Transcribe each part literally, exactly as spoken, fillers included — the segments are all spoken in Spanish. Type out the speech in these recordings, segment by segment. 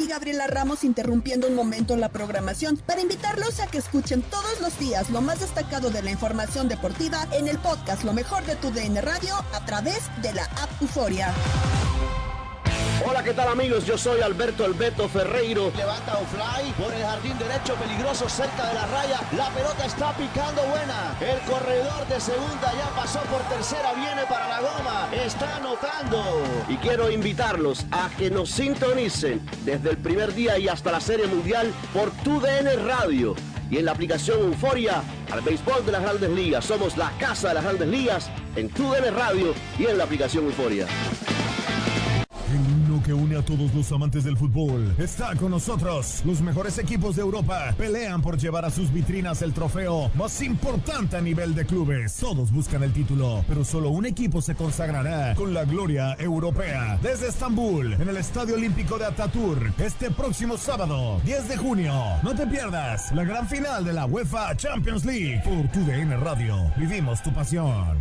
y Gabriela Ramos interrumpiendo un momento la programación para invitarlos a que escuchen todos los días lo más destacado de la información deportiva en el podcast Lo Mejor de Tu D N Radio a través de la app Euforia. Hola, ¿qué tal amigos? Yo soy Alberto El Beto Ferreiro. Levanta un fly por el jardín derecho, peligroso cerca de la raya. La pelota está picando buena. El corredor de segunda ya pasó por tercera, viene para la goma. Está anotando. Y quiero invitarlos a que nos sintonicen desde el primer día y hasta la Serie Mundial por Tu D N Radio. Y en la aplicación Euforia, al béisbol de las Grandes Ligas. Somos la casa de las Grandes Ligas en Tu D N Radio y en la aplicación Euforia. El himno que une a todos los amantes del fútbol está con nosotros. Los mejores equipos de Europa pelean por llevar a sus vitrinas el trofeo más importante a nivel de clubes. Todos buscan el título, pero solo un equipo se consagrará con la gloria europea. Desde Estambul, en el Estadio Olímpico de Atatürk, este próximo sábado, diez de junio. No te pierdas la gran final de la UEFA Champions League por Tu D N Radio. Vivimos tu pasión.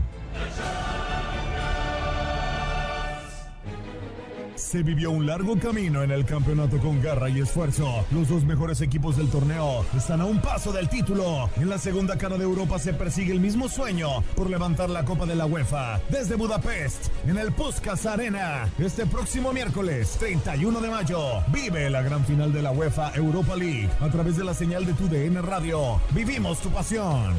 Se vivió un largo camino en el campeonato con garra y esfuerzo. Los dos mejores equipos del torneo están a un paso del título. En la segunda cara de Europa se persigue el mismo sueño por levantar la Copa de la UEFA. Desde Budapest, en el Puskás Arena, este próximo miércoles treinta y uno de mayo, vive la gran final de la UEFA Europa League a través de la señal de Tu D N Radio. Vivimos tu pasión.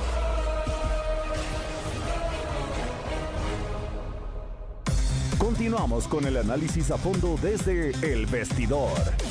Continuamos con el análisis a fondo desde El Vestidor.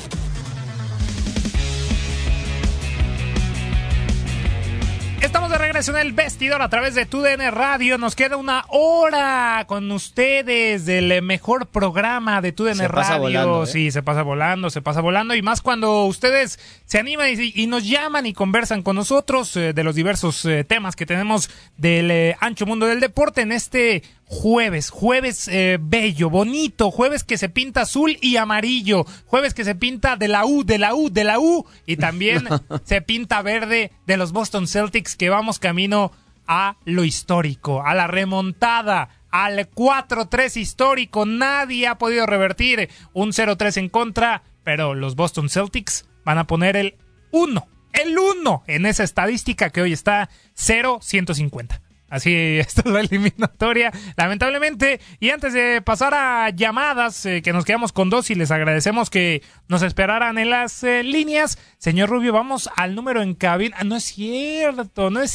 Estamos de regreso en El Vestidor a través de Tu D N Radio. Nos queda una hora con ustedes del mejor programa de Tu D N se pasa Radio. Volando, ¿eh? Sí, se pasa volando, se pasa volando. Y más cuando ustedes se animan y, y nos llaman y conversan con nosotros eh, de los diversos eh, temas que tenemos del eh, ancho mundo del deporte en este jueves, jueves eh, bello, bonito, jueves que se pinta azul y amarillo, jueves que se pinta de la U, de la U, de la U, y también se pinta verde de los Boston Celtics, que vamos camino a lo histórico, a la remontada, al cuatro tres histórico. Nadie ha podido revertir un cero tres en contra, pero los Boston Celtics van a poner el uno, el uno en esa estadística que hoy está cero ciento cincuenta. Así está la eliminatoria, lamentablemente. Y antes de pasar a llamadas, eh, que nos quedamos con dos y les agradecemos que nos esperaran en las eh, líneas. Señor Rubio, vamos al número en cabina. Ah, no es cierto, no es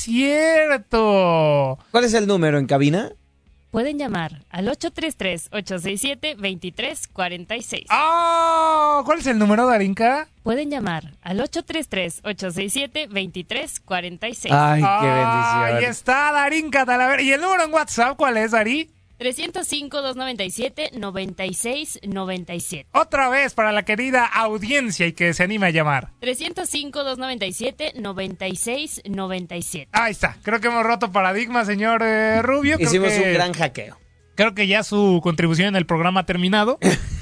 cierto. ¿Cuál es el número en cabina? Pueden llamar al ocho tres tres, ocho seis siete, dos tres cuatro seis. ¡Oh! ¿Cuál es el número, Darinka? Pueden llamar al ocho tres tres, ocho seis siete, dos tres cuatro seis. Ay, qué bendición. Ahí está, Darinka Talavera. ¿Y el número en WhatsApp cuál es, Dari? tres cero cinco, dos nueve siete, nueve seis nueve siete. Otra vez para la querida audiencia y que se anime a llamar. tres cero cinco, dos nueve siete, nueve seis nueve siete. Ahí está. Creo que hemos roto paradigma, señor eh, Rubio. Creo Hicimos que, un gran hackeo. Creo que ya su contribución en el programa ha terminado.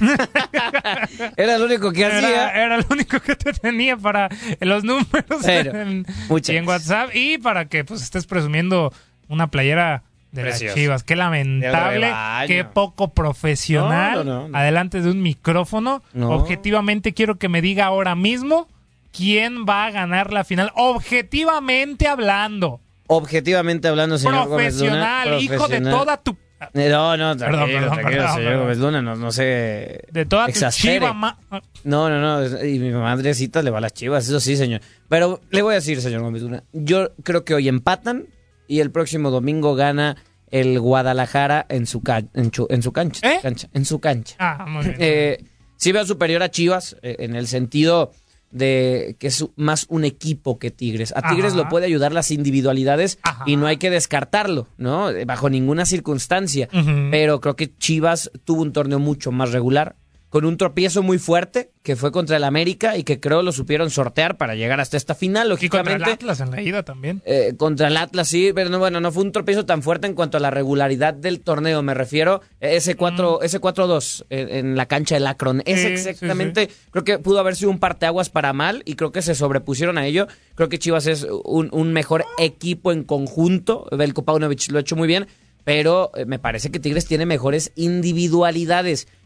Era lo único que era, hacía. Era lo único que te tenía para los números Pero, en, muchas y en WhatsApp. Y para que pues estés presumiendo una playera de Precioso. las Chivas. Qué lamentable, qué poco profesional. No, no, no, no. Adelante de un micrófono. No. Objetivamente quiero que me diga ahora mismo quién va a ganar la final. Objetivamente hablando. Objetivamente hablando, señor Gómez Luna. Profesional, hijo de toda tu... No, no, tranquilo, Perdón, perdón, tranquilo, perdón, señor perdón. Gómez Luna, no, no se De toda tu exaspere. Chiva... Ma... No, no, no, y mi madrecita le va a las Chivas, eso sí, señor. Pero le voy a decir, señor Gómez Luna, yo creo que hoy empatan y el próximo domingo gana el Guadalajara en su, ca- en, chu- en su cancha, ¿Eh? cancha, en su cancha. Ah, muy bien. Eh, sí veo superior a Chivas eh, en el sentido de que es más un equipo que Tigres. A Tigres Ajá. lo puede ayudar las individualidades Ajá. y no hay que descartarlo, ¿no? Bajo ninguna circunstancia. Ujú. Pero creo que Chivas tuvo un torneo mucho más regular, con un tropiezo muy fuerte que fue contra el América y que creo lo supieron sortear para llegar hasta esta final, Y contra el lógicamente. Atlas en la ida también. Eh, contra el Atlas, sí, pero no, bueno, no fue un tropiezo tan fuerte en cuanto a la regularidad del torneo, me refiero. Eh, Ese cuatro, ese cuatro dos en, en la cancha del Akron. Es Sí, exactamente, creo que pudo haber sido un parteaguas para mal y creo que se sobrepusieron a ello. Creo que Chivas es un, un mejor equipo en conjunto. Veljko Paunovic lo ha hecho muy bien, pero eh, me parece que Tigres tiene mejores individualidades.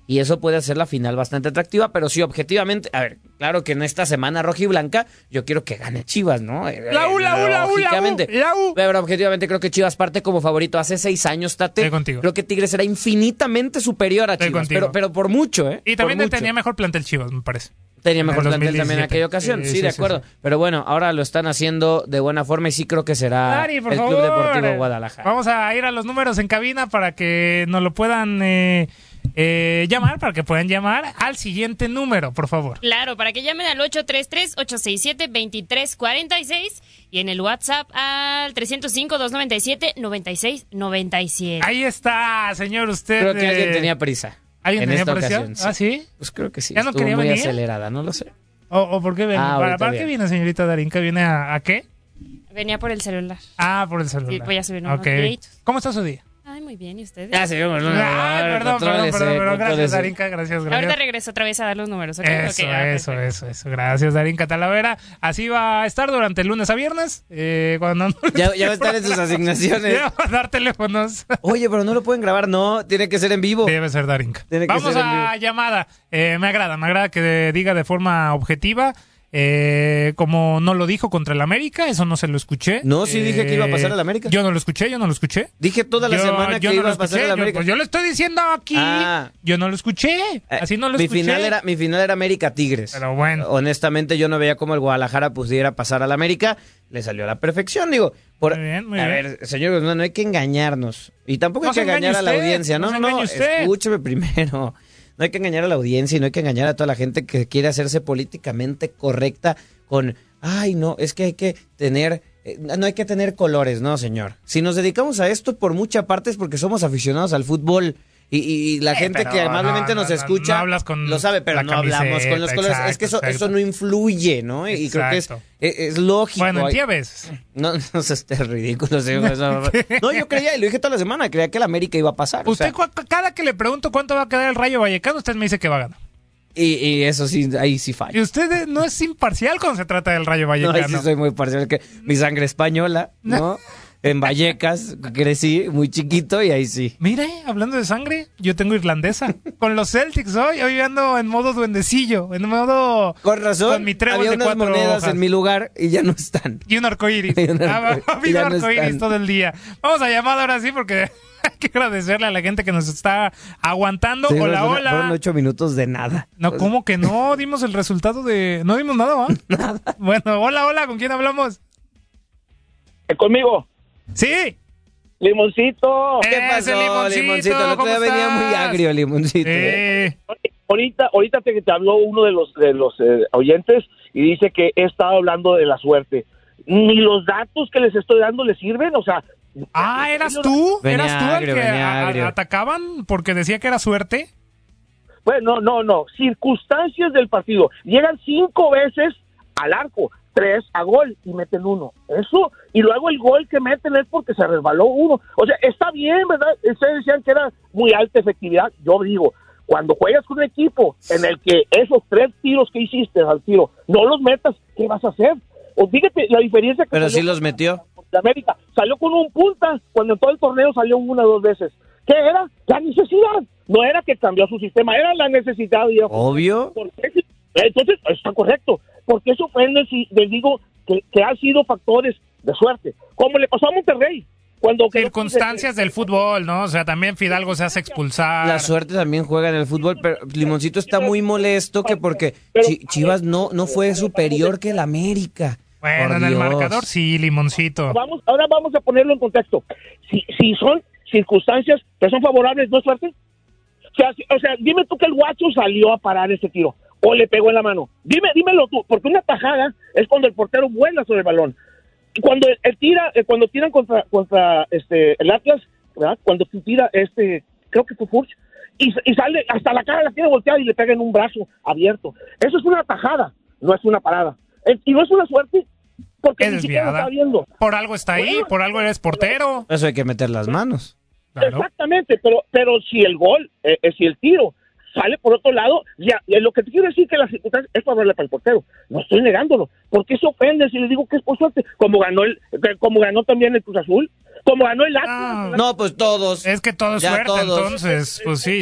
y eso puede hacer la final bastante atractiva, pero sí, objetivamente, a ver, claro que en esta semana roja y blanca yo quiero que gane Chivas, ¿no? La U, la U, la U, Lógicamente. la U. Pero objetivamente creo que Chivas parte como favorito. Hace seis años, Tate, Estoy contigo. creo que Tigres era infinitamente superior a Estoy Chivas, contigo. pero, pero por mucho, ¿eh? Y también Por mucho. tenía mejor plantel Chivas, me parece. Tenía En mejor el plantel dos mil también en diecisiete. aquella ocasión, sí, Sí, de sí, acuerdo. sí. Pero bueno, ahora lo están haciendo de buena forma y sí creo que será Dari, por el favor. Club Deportivo Guadalajara. Vamos a ir a los números en cabina para que nos lo puedan eh, eh, llamar, para que puedan llamar al siguiente número, por favor. Claro, para que llamen al ocho tres tres, ocho seis siete, dos tres cuatro seis y en el WhatsApp al tres cero cinco, dos nueve siete, nueve seis nueve siete. Ahí está, señor, usted. Creo que alguien eh, tenía prisa. ¿Alguien en tenía esta presión? ocasión, ¿Ah, sí? Pues creo que sí. ¿Ya no Estuvo quería muy venir? acelerada, no lo sé. ¿O, o por qué viene? Ah, ¿Para, ahorita para qué viene. viene, señorita Darinka? ¿Viene a, a qué? Venía por el celular. Ah, por el celular. Sí, voy a subir unos Ok. videitos. ¿Cómo está su día? Ay, muy bien, ¿y ustedes? Ya se vemos, no, no, no, Ay, perdón, perdón, contrólese, perdón, perdón. Gracias, contrólese. Darinka, gracias, Ahorita gracias. regreso otra vez a dar los números, ¿ok? Eso, Ok, ah, eso, perfecto. eso, eso. Gracias, Darinka Talavera. Así va a estar durante el lunes a viernes. Eh, cuando no Ya, ya va a estar en sus asignaciones. Ya va a dar teléfonos. Oye, pero no lo pueden grabar, no, tiene que ser en vivo. Debe ser Darinka. Tiene que Vamos ser en a vivo. llamada. Eh, me agrada, me agrada que diga de forma objetiva. Eh, como no lo dijo contra el América, eso no se lo escuché. No, sí dije que iba a pasar el América. Yo no lo escuché, yo no lo escuché. Dije toda la Yo- semana yo que no iba lo a pasar escuché, el yo- América. pues yo lo estoy diciendo aquí. Ah. Yo no lo escuché. Así no lo mi escuché. final era mi final era América Tigres. Pero bueno. Honestamente yo no veía cómo el Guadalajara pudiera pasar al América, le salió a la perfección, digo. Por, Muy bien, muy a bien. ver, señor Guzmán, no hay que engañarnos y tampoco No hay que se engañe engañar a la usted, audiencia, no no, se no, no, engañe usted. escúcheme primero. No hay que engañar a la audiencia y no hay que engañar a toda la gente que quiere hacerse políticamente correcta con, ay, no, es que hay que tener eh, no hay que tener colores, no, señor. Si nos dedicamos a esto por mucha parte es porque somos aficionados al fútbol. Y, y- y la Eh, gente pero que amablemente no, nos no, no, escucha no hablas con lo sabe, pero la no hablamos con los camiseta, colores. es que eso, exacto, eso exacto. no influye, ¿no? Y creo que es, Exacto. es, es lógico. Bueno, en Hay- ti a veces. no, no se esté ridículo, señor. No, yo creía, y lo dije toda la semana, creía que el América iba a pasar. o Usted, sea, cu- cada que le pregunto cuánto va a quedar el Rayo Vallecano, usted me dice que va a ganar. y, y eso sí, ahí sí Y falla. usted eh, no es imparcial cuando se trata del Rayo No, Vallecano. ahí sí soy muy parcial, que mi sangre española, ¿no? En Vallecas crecí muy chiquito y ahí sí. Mire, hablando de sangre, yo tengo irlandesa. Con los Celtics hoy, hoy ando en modo duendecillo, en modo... Con razón, Con mi trébol había de unas cuatro monedas hojas. en mi lugar y ya no están. Y un arcoíris. Y un Ah, arcoíris. ha habido Ya no arcoíris están. todo el día. Vamos a llamar ahora sí porque hay que agradecerle a la gente que nos está aguantando. Sí, hola, fueron- hola. Fueron ocho minutos de nada. No, ¿cómo que no? Dimos el resultado de... No dimos nada, ¿va? Nada. Bueno, hola, hola, ¿con quién hablamos? Conmigo, Sí. Limoncito. ¿Qué Ese pasó, Limoncito? Limoncito? El otro ¿Cómo día venía estás? muy agrio, Limoncito. Eh, Ahorita, ahorita te, te habló uno de los de los eh, oyentes y dice que he estado hablando de la suerte. Ni los datos que les estoy dando les sirven, o sea. Ah, ¿eras tú? Venía ¿Eras tú el agrio, que venía a- agrio. a- atacaban porque decía que era suerte? Bueno, no, no. Circunstancias del partido. Llegan cinco veces al arco, tres a gol y meten uno. Eso, y luego el gol que meten es porque se resbaló uno. O sea, está bien, ¿verdad? Ustedes decían que era muy alta efectividad. Yo digo, cuando juegas con un equipo en el que esos tres tiros que hiciste al tiro no los metas, ¿qué vas a hacer? O fíjate la diferencia que Pero salió sí los metió. de América. Salió con un punta cuando en todo el torneo salió una o dos veces. ¿Qué era? La necesidad. No era que cambió su sistema, era la necesidad. viejo. Obvio. ¿Por qué? Entonces, está correcto. ¿Por qué se ofenden si les digo que, que han sido factores de suerte? Como le pasó a Monterrey. Cuando Circunstancias del fútbol, ¿no? O sea, también Fidalgo se hace expulsar. La suerte también juega en el fútbol, pero Limoncito está muy molesto que porque Chi- Chivas no, no fue superior que el América. Bueno, Por en el Dios. marcador sí, Limoncito. Vamos, ahora vamos a ponerlo en contexto. Si, si son circunstancias que son favorables, ¿no es suerte? O sea, si- o sea, dime tú que el guacho salió a parar ese tiro o le pegó en la mano. Dime, dímelo tú, porque una tajada es cuando el portero vuela sobre el balón. Y cuando el, el tira, eh, cuando tiran contra contra este el Atlas, ¿verdad? Cuando tira este, creo que fue Furch, y, y sale hasta la cara la tiene volteada y le pega en un brazo abierto. Eso es una tajada, no es una parada. Eh, y no es una suerte, porque Es ni siquiera lo desviada. está viendo. Por algo está ahí, Bueno, por algo eres portero. Eso hay que meter las manos. Claro. Exactamente, pero pero si el gol, eh, eh, si el tiro sale por otro lado, ya, eh, lo que te quiero decir que la circunstancia es favorable para el portero. No estoy negándolo. ¿Por qué se ofende si le digo que es por suerte? Como ganó el, que- como ganó también el Cruz Azul, como ganó el Atlas. Ah. No, pues todos. Es que todo es Ya suerte, todos. entonces, pues sí.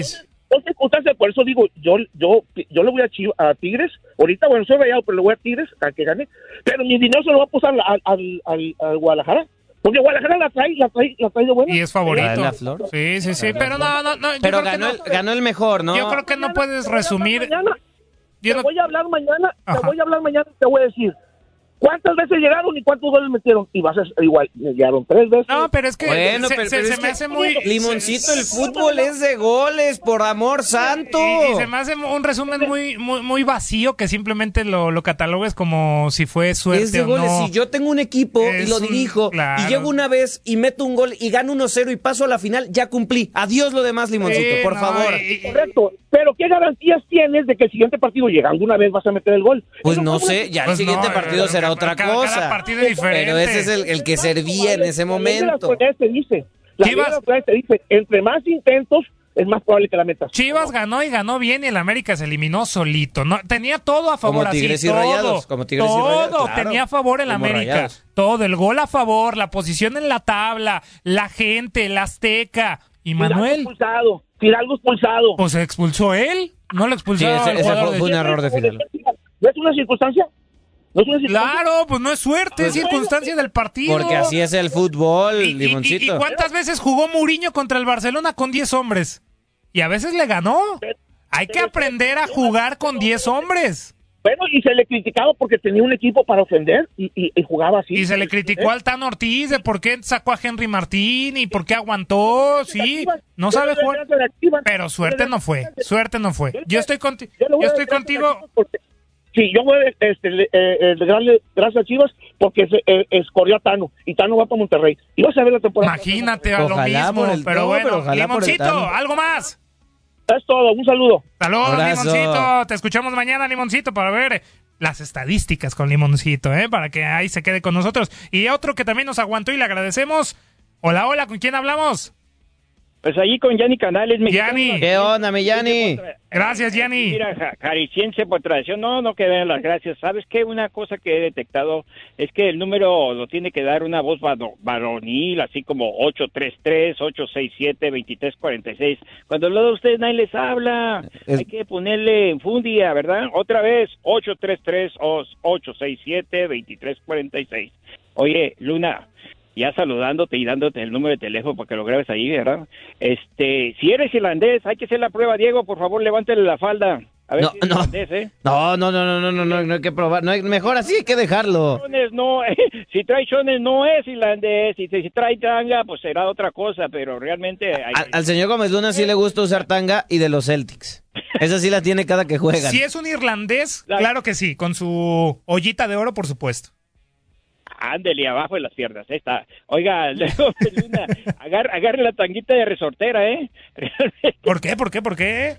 Son circunstancias, por eso digo, yo yo yo le voy a, Chiv- a Tigres. Ahorita, bueno, soy rayado, pero le voy a Tigres a que gane. Pero mi dinero se lo va a posar al, al, al, al Guadalajara. Porque Guadalajara la trae, la trae, la trae de buena. Y es favorito. ¿La Flor? Sí, sí, sí. Pero no, no, no. yo Pero creo que ganó, no. el, ganó el mejor, ¿no? Yo creo que no puedes Te voy a hablar resumir. mañana, Yo Te no- voy a hablar mañana, Ajá. te voy a hablar mañana y te voy a decir cuántas veces llegaron y cuántos goles metieron. Y vas a ser igual, llegaron tres veces. No, pero es que Bueno, se, pero, se- pero se es me que, hace muy... Limoncito, el fútbol es de goles, por amor santo. Y, y se me hace un resumen muy muy muy vacío que simplemente lo, lo catalogues como si fue suerte Es de o goles. no. Si yo tengo un equipo Es y lo un- dirijo claro. y llego una vez y meto un gol y gano uno cero y paso a la final, ya cumplí. Adiós lo demás, Limoncito, Sí, por no, favor. y- y- Correcto, pero ¿qué garantías tienes de que el siguiente partido llegando una vez vas a meter el gol? Pues Eso no fue una- sé, ya el Pues siguiente no, partido eh, será cada- otra cada cosa. partido es diferente. Pero ese es el, el que servía en ese La ley de las momento. probabilidades te dice, la ley de Chivas- las probabilidades te dice, entre más intentos es más probable que la metas. Chivas ganó y ganó bien y el América se eliminó solito. No, tenía todo a favor. Como Tigres así, y todo, Rayados, como Tigres y todo Rayados, claro. tenía a favor el Como América. Rayados. Todo, el gol a favor, la posición en la tabla, la gente, el Azteca. Y Fidalgo Manuel, expulsado, Fidalgo expulsado. pues se expulsó él. No lo expulsó Sí, ese- el ese jugador fue- de fue un Chivas. error de Fidalgo. ¿No es una circunstancia? ¿No es una circunstancia? Claro, pues no es suerte, es Pues- circunstancia del partido. Porque así es el fútbol, Y- y- y- Limoncito. ¿Y cuántas veces jugó Mourinho contra el Barcelona con diez hombres? Y a veces le ganó. Hay que aprender a jugar con diez hombres. Bueno, y se le criticaba porque tenía un equipo para ofender y, y- y jugaba así. Y se le criticó al Tan Ortiz de por qué sacó a Henry Martín y por qué aguantó. Sí, no sabe jugar. Pero suerte no fue, suerte no fue. Yo estoy, conti- Yo le voy yo a estoy dar gracias a contigo. Chivas porque- Sí, yo voy a este, le- eh, eh, darle gracias a Chivas porque se, eh, escorrió a Tano y Tano va para Monterrey. Y vas a ver la temporada. Imagínate a lo Ojalá mismo, por el- pero no, bueno. pero ojalá por el Limoncito, Tano. algo más. Es todo, un saludo. Saludos, Abrazo. Limoncito. Te escuchamos mañana, Limoncito, para ver las estadísticas con Limoncito, ¿eh? Para que ahí se quede con nosotros. Y otro que también nos aguantó y le agradecemos. Hola, hola, ¿con quién hablamos? Pues ahí con Yanni Canales, mexicano. Yanni. ¿Qué onda, mi Yanni? Gracias, Yanni. Mira, ja- jalisciense por tradición, no, no que den las gracias. ¿Sabes qué? Una cosa que he detectado es que el número lo tiene que dar una voz vado- varonil, así como ocho tres tres, ocho seis siete, dos tres cuatro seis. Cuando lo de ustedes nadie les habla, Es- hay que ponerle en fundia, ¿verdad? Otra vez, ocho tres tres, ocho seis siete, dos tres cuatro seis. Oye, Luna, ya saludándote y dándote el número de teléfono para que lo grabes ahí, ¿verdad? Este, si eres irlandés, hay que hacer la prueba, Diego, por favor, levántele la falda. A ver No, si es no. irlandés, ¿eh? No, no, no, no, no, no, no, no hay que probar. No hay, mejor así hay que dejarlo. Chones no, si trae chones no es irlandés, y si, si trae tanga, pues será otra cosa, pero realmente... hay- Al, al señor Gómez Luna sí le gusta usar tanga y de los Celtics. Esa sí la tiene cada que juegan. Si es un irlandés, claro que sí, con su ollita de oro, por supuesto. Ándele, abajo de las piernas, ahí está. Oiga, luego, Luna, agar- agarre la tanguita de resortera, ¿eh? ¿Por qué? ¿Por qué? ¿Por qué?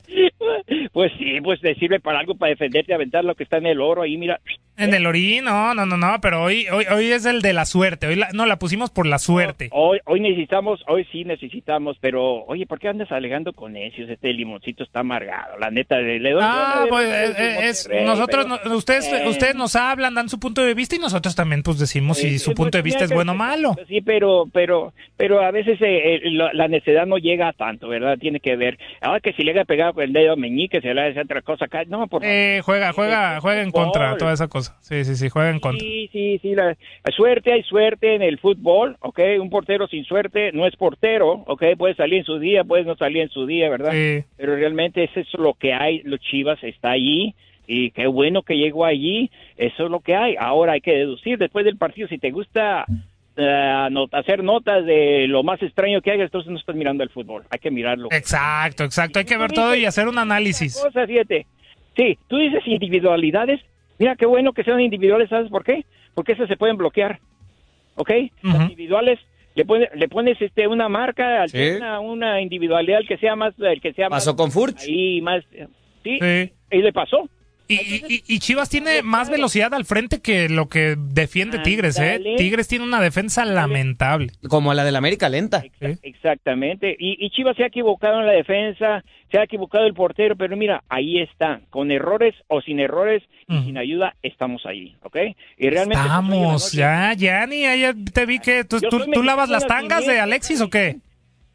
Pues sí, pues te sirve para algo, para defenderte, aventar lo que está en el oro ahí, mira. En el orín, no, no, no, no, pero hoy, hoy, hoy es el de la suerte. Hoy la- no, la pusimos por la suerte. Hoy, hoy necesitamos, hoy sí necesitamos, pero, oye, ¿por qué andas alegando con necios? Este limoncito está amargado, la neta, le, le doy... Ah, le doy- pues le doy eh, su eh, es, Monterrey, nosotros, pero- no- ustedes, Eh. ustedes nos hablan, dan su punto de vista y nosotros también pues decimos si Eh, su eh, punto de pues, vista es mira, bueno o que- malo. Sí, pero, pero, pero a veces eh, eh, la, la necedad no llega a tanto, ¿verdad? Tiene que ver. Ahora que si le haya pegado con el dedo meñique, se le hace otra cosa acá. No, por Eh, juega, juega, juega en contra, toda esa cosa. Sí, sí, sí, juega en contra. Sí, sí, sí. La, la suerte, hay suerte en el fútbol, ¿ok? Un portero sin suerte no es portero, ¿ok? Puede salir en su día, puede no salir en su día, ¿verdad? Sí. Pero realmente eso es lo que hay. Los Chivas está allí. Y qué bueno que llegó allí. Eso es lo que hay. Ahora hay que deducir después del partido. Si te gusta eh, not- hacer notas de lo más extraño que hagas, entonces no estás mirando el fútbol. Hay que mirarlo. Exacto, exacto. Hay que ver todo y hacer un análisis. Cosa, fíjate. Sí, tú dices individualidades. Mira, qué bueno que sean individuales, ¿sabes por qué? Porque esas se pueden bloquear, ¿ok? Las Ujú. individuales, le, pone- le pones este una marca, al- Sí. una, una individualidad, el que sea más, el que sea Pasó más, con Furch. ahí más, eh, sí, Sí. y le pasó. Y, y- y- y Chivas tiene más velocidad al frente que lo que defiende Tigres, ¿eh? Ándale. Tigres tiene una defensa lamentable. Como la del América lenta. Exa- Exactamente. Y, y Chivas se ha equivocado en la defensa, se ha equivocado el portero, pero mira, ahí está, con errores o sin errores y Ujú. sin ayuda, estamos ahí, ¿ok? Y realmente pues, hoy en la Estamos, noche- ya, ya, ni ya te vi que tú, Yo tú, soy tú lavas mexicano las de tangas de nacimiento. Alexis o qué?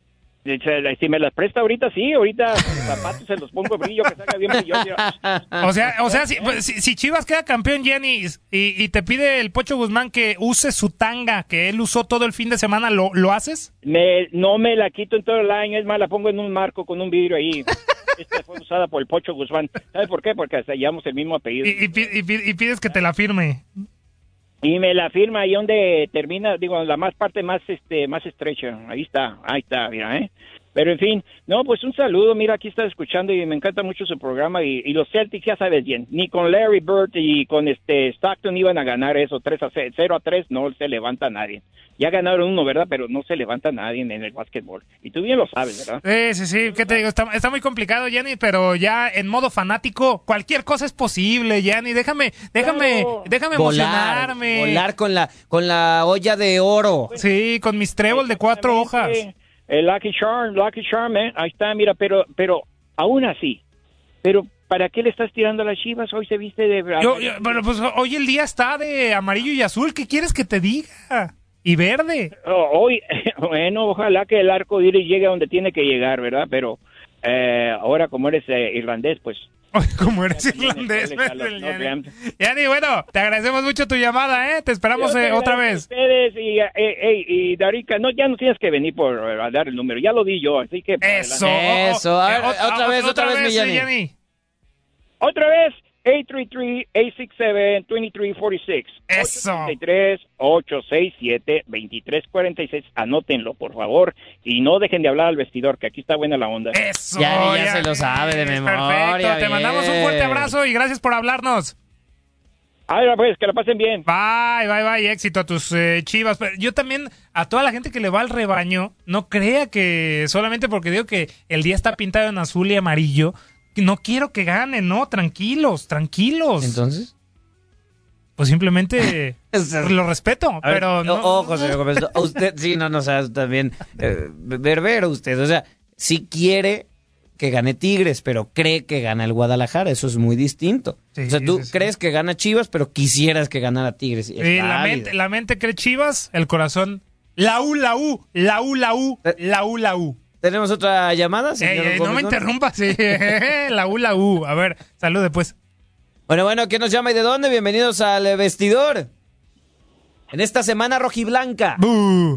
Si me las presta ahorita, sí, ahorita los zapatos se los pongo brillo, que salga bien brilloso. O sea, o sea, si, si, si Chivas queda campeón, Jenny, y, y te pide el Pocho Guzmán que use su tanga, que él usó todo el fin de semana, ¿lo, lo haces? Me, no me la quito en todo el año, es más, la pongo en un marco con un vidrio ahí. Esta fue usada por el Pocho Guzmán. ¿Sabes por qué? Porque hasta llevamos el mismo apellido. Y, y, y, y pides que te la firme. Y me la firma ahí donde termina, digo, la más parte más este más estrecha. Ahí está, ahí está, mira, ¿eh? Pero en fin, no, pues un saludo, mira, aquí está escuchando y me encanta mucho su programa y, y los Celtics ya sabes bien, ni con Larry Bird y con este Stockton iban a ganar eso, tres a cero a tres, no se levanta nadie. Ya ganaron uno, ¿verdad? Pero no se levanta nadie en el básquetbol. Y tú bien lo sabes, ¿verdad? Sí, sí, sí, ¿qué te digo? Está, está muy complicado, Jenny, pero ya en modo fanático, cualquier cosa es posible, Jenny, déjame, déjame, claro. déjame volar, emocionarme. Volar con la, con la olla de oro. Sí, con mis trébol de cuatro hojas. El Lucky Charm, Lucky Charm, ¿eh? Ahí está, mira, pero, pero, aún así, pero, ¿para qué le estás tirando a las Chivas? Hoy se viste de... Yo, yo, bueno, pues hoy el día está de amarillo y azul, ¿qué quieres que te diga? Y verde. Oh, hoy, bueno, ojalá que el arco iris llegue a donde tiene que llegar, ¿verdad? Pero, eh, ahora como eres eh, irlandés, pues... Como eres irlandés, Yanni, bueno, te agradecemos mucho tu llamada, ¿eh? Te esperamos eh, otra vez. Ustedes y, eh, eh, y Darica, no, ya no tienes que venir por uh, dar el número, ya lo di yo, así que... Eso, eso, a ver, otra, otra vez, otra vez, vez mi Yanni. Otra vez, ocho tres tres, ocho seis siete, dos tres cuatro seis. Eso. ocho tres, ocho seis siete, dos tres cuatro seis. Anótenlo, por favor. Y no dejen de hablar al vestidor, que aquí está buena la onda. Eso. Ya, ya, ya se lo sabe de memoria. Perfecto. Te bien. mandamos un fuerte abrazo y gracias por hablarnos. Ahora pues, que la pasen bien. Bye, bye, bye. Éxito a tus eh, Chivas. Pero yo también, a toda la gente que le va al rebaño, no crea que solamente porque digo que el día está pintado en azul y amarillo, no quiero que gane, no, tranquilos, tranquilos. ¿Entonces? Pues simplemente lo respeto, ver, pero no. Ojo, señor Gómez, usted, sí, no, no, o sea, también, eh, berbero usted, o sea, sí quiere que gane Tigres, pero cree que gana el Guadalajara, eso es muy distinto. Sí, o sea, tú sí, sí. crees que gana Chivas, pero quisieras que ganara Tigres. Sí, la mente, la mente cree Chivas, el corazón, la U, la U, la U, la U, la U, la U. ¿Tenemos otra llamada, señor? Ey, ey, no me interrumpas, sí. La U, la U. A ver, salude pues. Bueno, bueno, ¿quién nos llama y de dónde? Bienvenidos al vestidor. En esta semana rojiblanca. ¡Bú!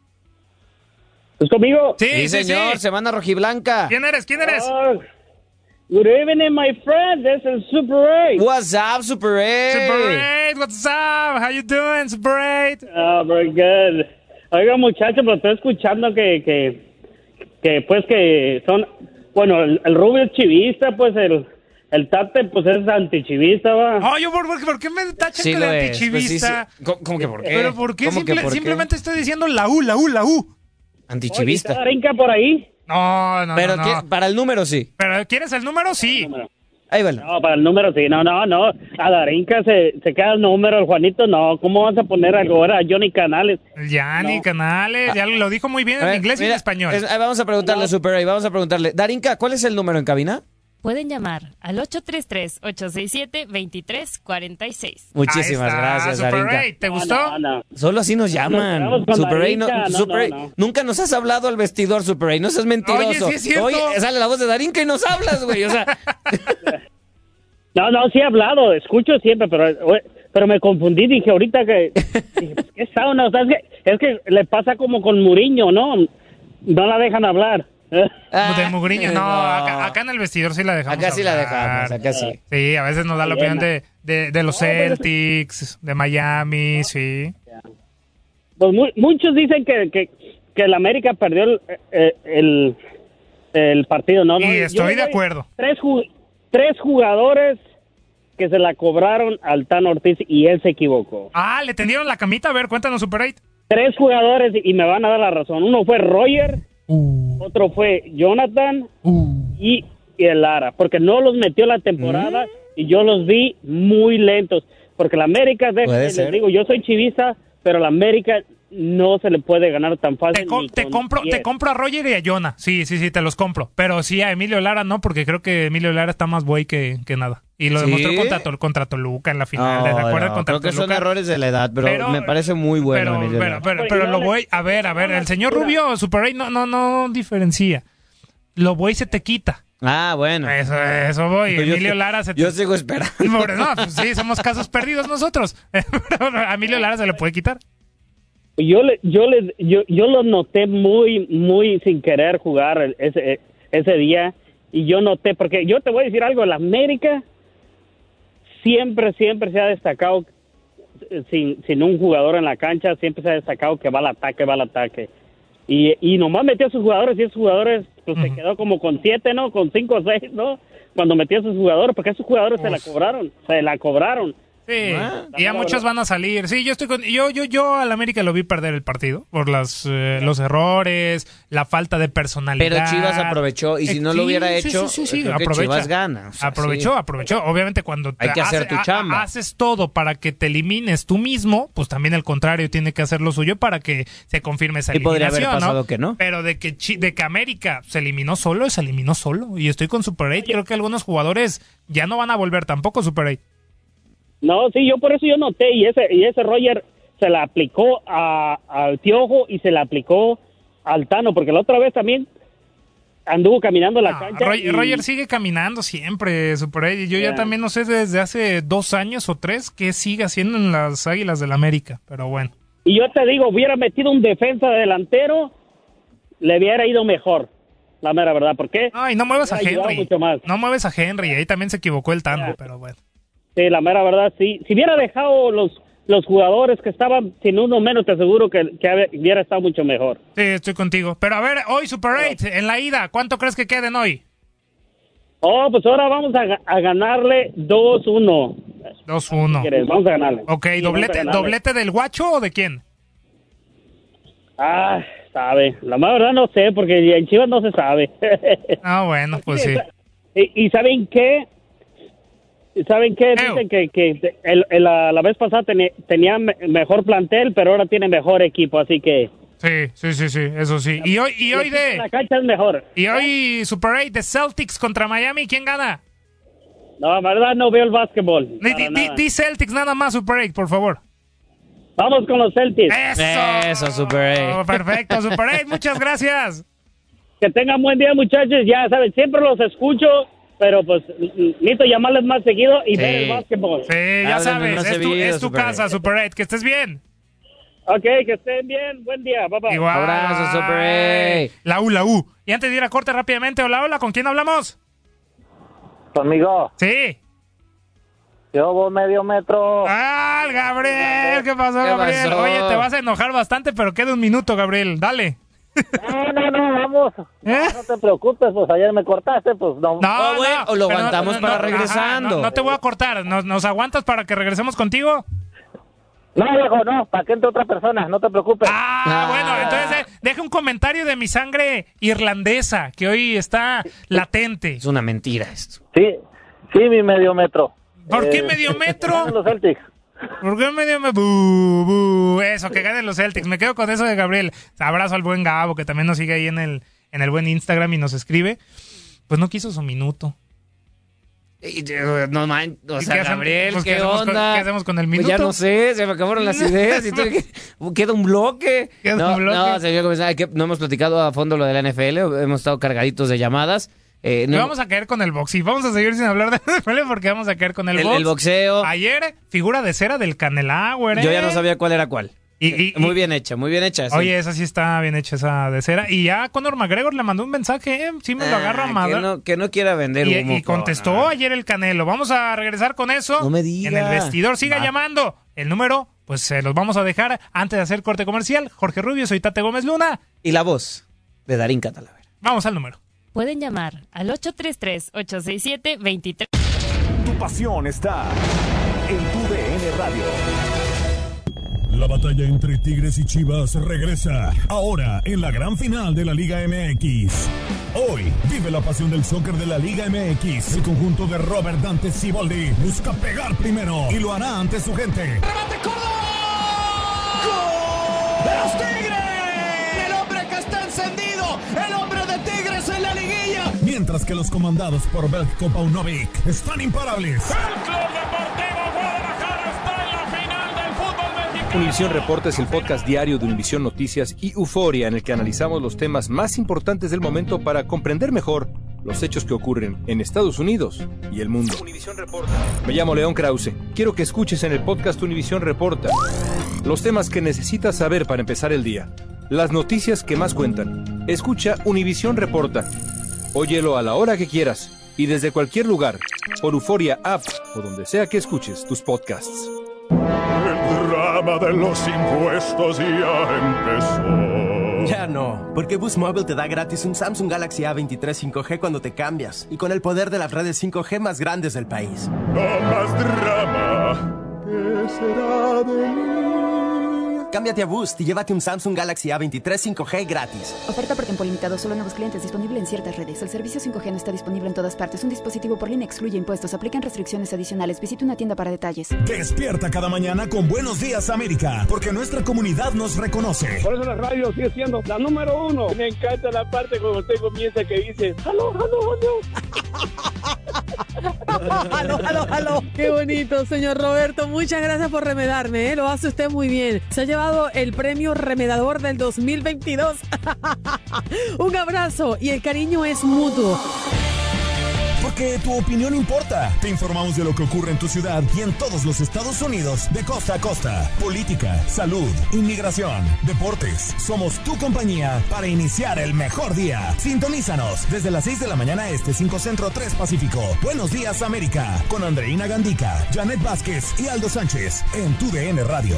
¿Es conmigo? Sí, sí, sí, señor, sí. semana rojiblanca. ¿Quién eres? ¿Quién eres? Uh, good evening, my friend. This is Super eight. What's up, Super eight? Super eight, what's up? How you doing, Super eight? Oh, very good. Oiga, muchachos, pero estoy escuchando que... que... que pues que son, bueno, el, el Rubio es chivista, pues el, el Tate pues es antichivista, va. Oh, yo, ¿por, por, ¿por qué me tachan sí de antichivista? Pues sí, sí. ¿Cómo, ¿Cómo que por qué? ¿Pero por qué? Simple, por simplemente qué? estoy diciendo la U, la U, la U. Antichivista. ¿Está Darinka por ahí? No, no, Pero no, no. para el número sí. ¿Pero quieres el número? Sí. El número. Ahí va. No, para el número sí, no, no, no. A Darinka se, se queda el número, el Juanito no. ¿Cómo vas a poner algo ahora a Johnny Canales? Johnny no. Canales, ya lo dijo muy bien en ver, inglés mira, y en español. Es, vamos a preguntarle, no. Super eight, vamos a preguntarle. Darinka, ¿cuál es el número en cabina? Pueden llamar al ocho tres tres, ocho seis siete, dos tres cuatro seis. Muchísimas gracias, Darinka. ¿Te gustó? No, no, no. Solo así nos llaman. Nos Super eight, no, no, Super eight. No, no. Nunca nos has hablado al vestidor, Super eight. No seas mentiroso. Oye, sí es cierto. Oye, sale la voz de Darinka y nos hablas, güey. O sea. No, no, sí he hablado, escucho siempre, pero pero me confundí, dije ahorita que... Dije, pues, ¿qué sauna? O sea, es que, es que le pasa como con Muriño, ¿no? No la dejan hablar. Ah, de Mugriño, no, no. Acá, acá en el vestidor sí la dejamos. Acá sí hablar. la dejamos, acá sí. Sí, a veces nos da la opinión de, de, de los Celtics, de Miami, sí. Pues mu muchos dicen que, que, que el América perdió el, el, el partido, ¿no? Y estoy de acuerdo. Tres, ju tres jugadores que se la cobraron al Tan Ortiz y él se equivocó. Ah, le tendieron la camita, a ver, cuéntanos, Super eight. Tres jugadores y me van a dar la razón. Uno fue Roger, uh. otro fue Jonathan uh. y, y el Lara, porque no los metió la temporada ¿Mm? y yo los vi muy lentos. Porque la América, déjenme, les digo, yo soy chivista, pero la América no se le puede ganar tan fácil. Te, com- te compro diez. Te compro a Roger y a Jonah. Sí, sí, sí, te los compro. Pero sí, a Emilio Lara no, porque creo que Emilio Lara está más buey que, que nada. Y lo ¿Sí? demostró contra, Tol- contra Toluca en la final. No, ¿De acuerdo? no, Contra creo que Toluca. son errores de la edad, pero, pero me parece muy bueno pero, Emilio pero, Lara. Pero, pero, pero lo voy... A ver, a ver, el señor Rubio, Super eight no, no, no diferencia. Lo voy se te quita. Ah, bueno. Eso, eso voy. Yo, Emilio yo, Lara se te... Yo sigo esperando. No, pues sí, somos casos perdidos nosotros. A Emilio Lara se le puede quitar. Yo le, yo le, yo, yo lo noté muy, muy sin querer jugar ese, ese día. Y yo noté, porque yo te voy a decir algo, la América siempre, siempre se ha destacado sin, sin un jugador en la cancha, siempre se ha destacado que va al ataque, va al ataque. Y, y nomás metió a sus jugadores y esos jugadores pues uh-huh. se quedó como con siete, ¿no? Con cinco o seis, ¿no? Cuando metió a sus jugadores, porque esos jugadores Uf. se la cobraron, se la cobraron. Sí, ¿Ah? y ya muchos van a salir. Sí, yo estoy con, yo yo yo al América lo vi perder el partido por las eh, los errores, la falta de personalidad. Pero Chivas aprovechó y si no sí, lo hubiera sí, hecho, sí, sí, sí, creo que aprovecha. Chivas gana. O sea, aprovechó, sí. aprovechó. Obviamente cuando te hay que hacer hace, tu chamba. A, haces todo para que te elimines tú mismo, pues también el contrario tiene que hacer lo suyo para que se confirme esa y eliminación. podría haber pasado ¿no? que no. Pero de que de que América se eliminó solo, se eliminó solo. Y estoy con Super eight. Creo que algunos jugadores ya no van a volver tampoco Super eight. No, sí, yo por eso yo noté, y ese y ese Roger se la aplicó a, al Piojo y se la aplicó al Tano, porque la otra vez también anduvo caminando la no, cancha. Roger, y... Roger sigue caminando siempre, Super eight, y yo yeah. ya también no sé desde hace dos años o tres qué sigue haciendo en las Águilas del América, pero bueno. Y yo te digo, hubiera metido un defensa delantero, le hubiera ido mejor. La mera verdad, ¿por qué? Ay, no muevas a Henry, no mueves a Henry, ahí también se equivocó el Tano, yeah. pero bueno. Sí, la mera verdad, sí. Si hubiera dejado los los jugadores que estaban sin uno menos, te aseguro que, que hubiera estado mucho mejor. Sí, estoy contigo. Pero a ver, hoy Super eight, en la ida, ¿cuánto crees que queden hoy? Oh, pues ahora vamos a, a ganarle dos uno. dos uno. Si vamos a ganarle. Ok, sí, ¿doblete, ganarle. ¿doblete del Guacho o de quién? Ah, sabe. La más verdad no sé, porque en Chivas no se sabe. Ah, bueno, pues sí. ¿Y, y saben qué? ¿Saben qué? Dicen que, que el, el, la, la vez pasada tenía, tenía mejor plantel, pero ahora tiene mejor equipo, así que... Sí, sí, sí, sí, eso sí. Y hoy, y hoy de... La cancha es mejor. Y hoy Super eight de Celtics contra Miami, ¿quién gana? No, la verdad no veo el básquetbol. Di, di, di Celtics nada más, Super eight, por favor. Vamos con los Celtics. ¡Eso! Eso, Super eight. Perfecto, Super eight, muchas gracias. Que tengan buen día, muchachos. Ya saben, siempre los escucho, pero pues necesito llamarles más seguido y sí. ver el básquetbol. Sí, ya Háblame sabes, es tu, es tu casa, Super eight. Que estés bien. Ok, que estén bien. Buen día, papá. Igual. Abrazo, Super eight. La U, la U. Y antes de ir a corte rápidamente, hola, hola, ¿con quién hablamos? ¿Conmigo? Sí. Yo voy medio metro. ¡Ah, Gabriel! ¿Qué pasó, ¿Qué Gabriel? Pasó? Oye, te vas a enojar bastante, pero queda un minuto, Gabriel. Dale. No, no, no, vamos. ¿Eh? No, no te preocupes, pues ayer me cortaste, pues no. No, güey, no, o lo aguantamos no, no, para no, regresando. Ajá, no, no te voy a cortar. ¿Nos, ¿Nos aguantas para que regresemos contigo? No, viejo, no, para que entre otra persona, no te preocupes. Ah, ah. bueno, entonces eh, deja un comentario de mi sangre irlandesa, que hoy está latente. Es una mentira esto. Sí, sí, mi medio metro. ¿Por eh, qué medio metro? Los Celtics. ¿Por qué medio metro? Bú, bú. Eso, que ganen los Celtics. Me quedo con eso de Gabriel. Abrazo al buen Gabo, que también nos sigue ahí en el, en el buen Instagram y nos escribe. Pues no quiso su minuto. No, man, o sea, ¿Qué Gabriel, pues, ¿qué, ¿qué onda? Con, ¿Qué hacemos con el minuto? Pues ya no sé, se me acabaron las ideas. Y todo, queda un bloque. ¿Queda no, un bloque? No, se vio comenzar, que no hemos platicado a fondo lo de la N F L, hemos estado cargaditos de llamadas. Eh, no, vamos a caer con el box y vamos a seguir sin hablar de N F L porque vamos a caer con el, el box. El boxeo. Ayer, figura de cera del Canelauer. ¿eh? Yo ya no sabía cuál era cuál. Y, y, muy y, bien hecha, muy bien hecha. Sí. Oye, esa sí está bien hecha, esa de cera. Y ya Conor McGregor le mandó un mensaje, ¿eh? Sí me lo agarra ah, madre. Que no, que no quiera vender y, humo. Y contestó no. ayer el Canelo. Vamos a regresar con eso. No me diga. En el vestidor, siga Va. llamando. El número, pues se los vamos a dejar antes de hacer corte comercial. Jorge Rubio, soy Tate Gómez Luna. Y la voz de Darín Catalavera. Vamos al número. Pueden llamar al ocho tres tres, ocho seis siete, dos tres. Tu pasión está en tu D N Radio. La batalla entre Tigres y Chivas regresa ahora en la gran final de la Liga M X. Hoy vive la pasión del soccer de la Liga M X. El conjunto de Robert Dante Siboldi busca pegar primero y lo hará ante su gente. ¡Remate, de los Tigres. El hombre que está encendido, el hombre de Tigres en la liguilla. Mientras que los comandados por Veljko Paunovic están imparables. El Club Deportivo Guadalajara está en la final del fútbol mexicano. Univisión Reporta es el podcast diario de Univisión Noticias y Euforia, en el que analizamos los temas más importantes del momento para comprender mejor los hechos que ocurren en Estados Unidos y el mundo. Univisión Reporta. Me llamo León Krause. Quiero que escuches en el podcast Univisión Reporta los temas que necesitas saber para empezar el día, las noticias que más cuentan. Escucha Univisión Reporta. Óyelo a la hora que quieras y desde cualquier lugar, por Euforia App o donde sea que escuches tus podcasts. El drama de los impuestos ya empezó. Ya no, porque Boost Mobile te da gratis un Samsung Galaxy A veintitrés cinco G cuando te cambias y con el poder de las redes cinco G más grandes del país. No más drama. ¿Qué será de mí? Cámbiate a Boost y llévate un Samsung Galaxy A veintitrés cinco G gratis. Oferta por tiempo limitado, solo nuevos clientes, disponible en ciertas redes. El servicio cinco G no está disponible en todas partes. Un dispositivo por línea excluye impuestos. Aplican restricciones adicionales. Visite una tienda para detalles. Despierta cada mañana con Buenos Días América, porque nuestra comunidad nos reconoce. Por eso la radio sigue siendo la número uno. Me encanta la parte cuando usted comienza que dice ¡aló, aló, aló! ¡Aló, aló, aló! ¡Qué bonito, señor Roberto! Muchas gracias por remedarme, ¿eh? Lo hace usted muy bien. Se ha llevado el premio Remedador del dos mil veintidós. Un abrazo y el cariño es mutuo. Porque tu opinión importa. Te informamos de lo que ocurre en tu ciudad y en todos los Estados Unidos, de costa a costa. Política, salud, inmigración, deportes. Somos tu compañía para iniciar el mejor día. Sintonízanos desde las seis de la mañana este, cinco Centro, tres Pacífico. Buenos Días América, con Andreina Gandica, Janet Vázquez y Aldo Sánchez en tu D N Radio.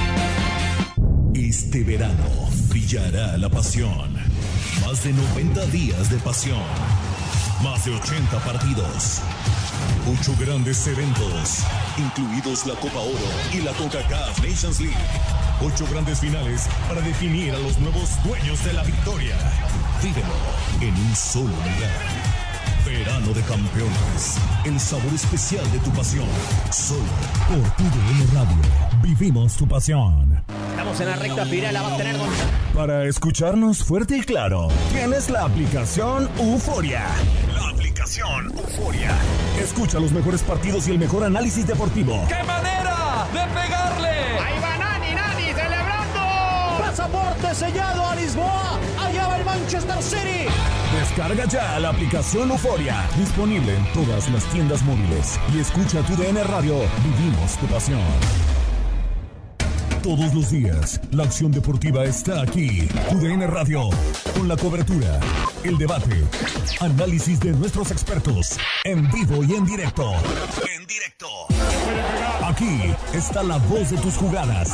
Este verano brillará la pasión. Más de noventa días de pasión. Más de ochenta partidos. Ocho grandes eventos, incluidos la Copa Oro y la CONCACAF Nations League. Ocho grandes finales para definir a los nuevos dueños de la victoria. Vívelo en un solo lugar. Verano de Campeones. El sabor especial de tu pasión. Solo por tu D N Radio. Vivimos tu pasión. Estamos en la recta final, la va a tener Gonzalo. Para escucharnos fuerte y claro, tienes la aplicación Euforia. La aplicación Euforia. Escucha los mejores partidos y el mejor análisis deportivo. ¡Qué manera de pegarle! ¡Ahí va Nani, Nani, celebrando! ¡Pasaporte sellado a Lisboa! ¡Allá va el Manchester City! Descarga ya la aplicación Euforia. Disponible en todas las tiendas móviles. Y escucha tu D N Radio. Vivimos tu pasión. Todos los días, la acción deportiva está aquí. Tu D N Radio, con la cobertura, el debate, análisis de nuestros expertos, en vivo y en directo. En directo. Aquí está la voz de tus jugadas.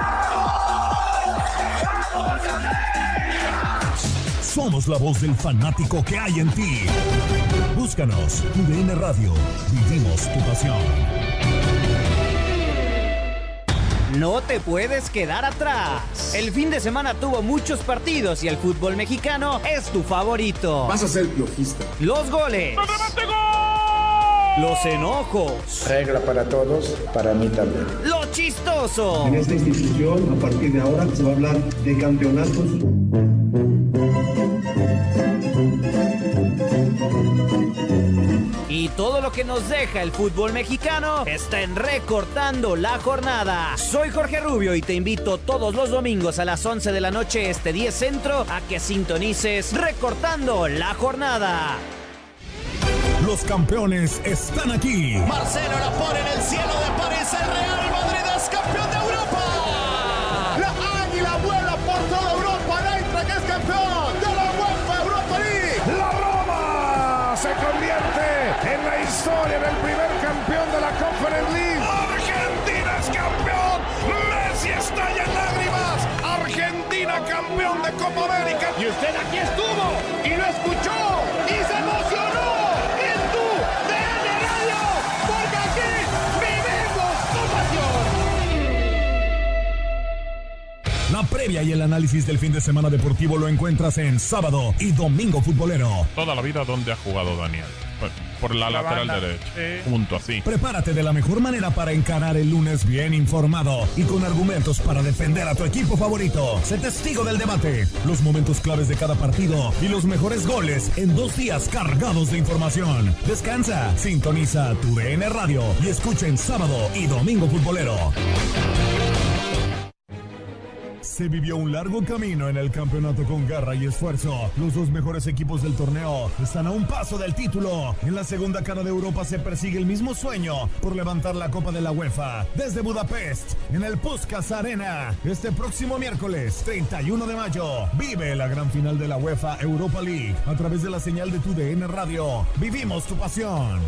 Somos la voz del fanático que hay en ti. Búscanos, Tu D N Radio. Vivimos tu pasión. No te puedes quedar atrás. El fin de semana tuvo muchos partidos y el fútbol mexicano es tu favorito. Vas a ser piojista. Los goles. Los enojos. Regla para todos, para mí también. Lo chistoso. En esta institución, a partir de ahora, se va a hablar de campeonatos. Y todo lo que nos deja el fútbol mexicano está en Recortando la Jornada. Soy Jorge Rubio y te invito todos los domingos a las once de la noche este diez Centro a que sintonices Recortando la Jornada. Los campeones están aquí. Marcelo la pone en el cielo de París. El Real Madrid es campeón de Europa. La águila vuela por toda Europa. El Eintracht es campeón de la UEFA Europa League. La Roma se convierte en la historia del primer campeón de la Conference League. Argentina es campeón. Messi estalla en lágrimas. Argentina campeón de Copa América. Y usted aquí estuvo y lo escuchó y se emocionó. La previa y el análisis del fin de semana deportivo lo encuentras en Sábado y Domingo Futbolero. Toda la vida donde ha jugado Daniel. Bueno. por la, La lateral banda. derecha. Sí. Punto así. Prepárate de la mejor manera para encarar el lunes bien informado y con argumentos para defender a tu equipo favorito. Sé testigo del debate, los momentos claves de cada partido y los mejores goles en dos días cargados de información. Descansa, sintoniza tu D N Radio y escucha en sábado y domingo futbolero. Se vivió un largo camino en el campeonato con garra y esfuerzo. Los dos mejores equipos del torneo están a un paso del título. En la segunda cara de Europa se persigue el mismo sueño por levantar la Copa de la UEFA desde Budapest en el Puskás Arena. Este próximo miércoles treinta y uno de mayo vive la gran final de la UEFA Europa League a través de la señal de tu D N Radio. Vivimos tu pasión.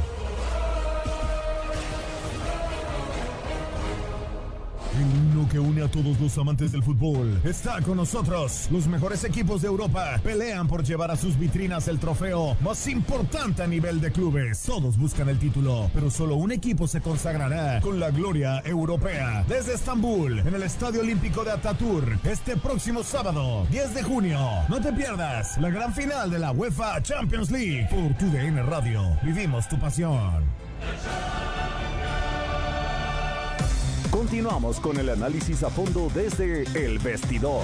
El himno que une a todos los amantes del fútbol está con nosotros. Los mejores equipos de Europa pelean por llevar a sus vitrinas el trofeo más importante a nivel de clubes. Todos buscan el título, pero solo un equipo se consagrará con la gloria europea. Desde Estambul, en el Estadio Olímpico de Atatürk, este próximo sábado, diez de junio. No te pierdas la gran final de la UEFA Champions League por tu D N Radio. Vivimos tu pasión. Continuamos con el análisis a fondo desde El Vestidor.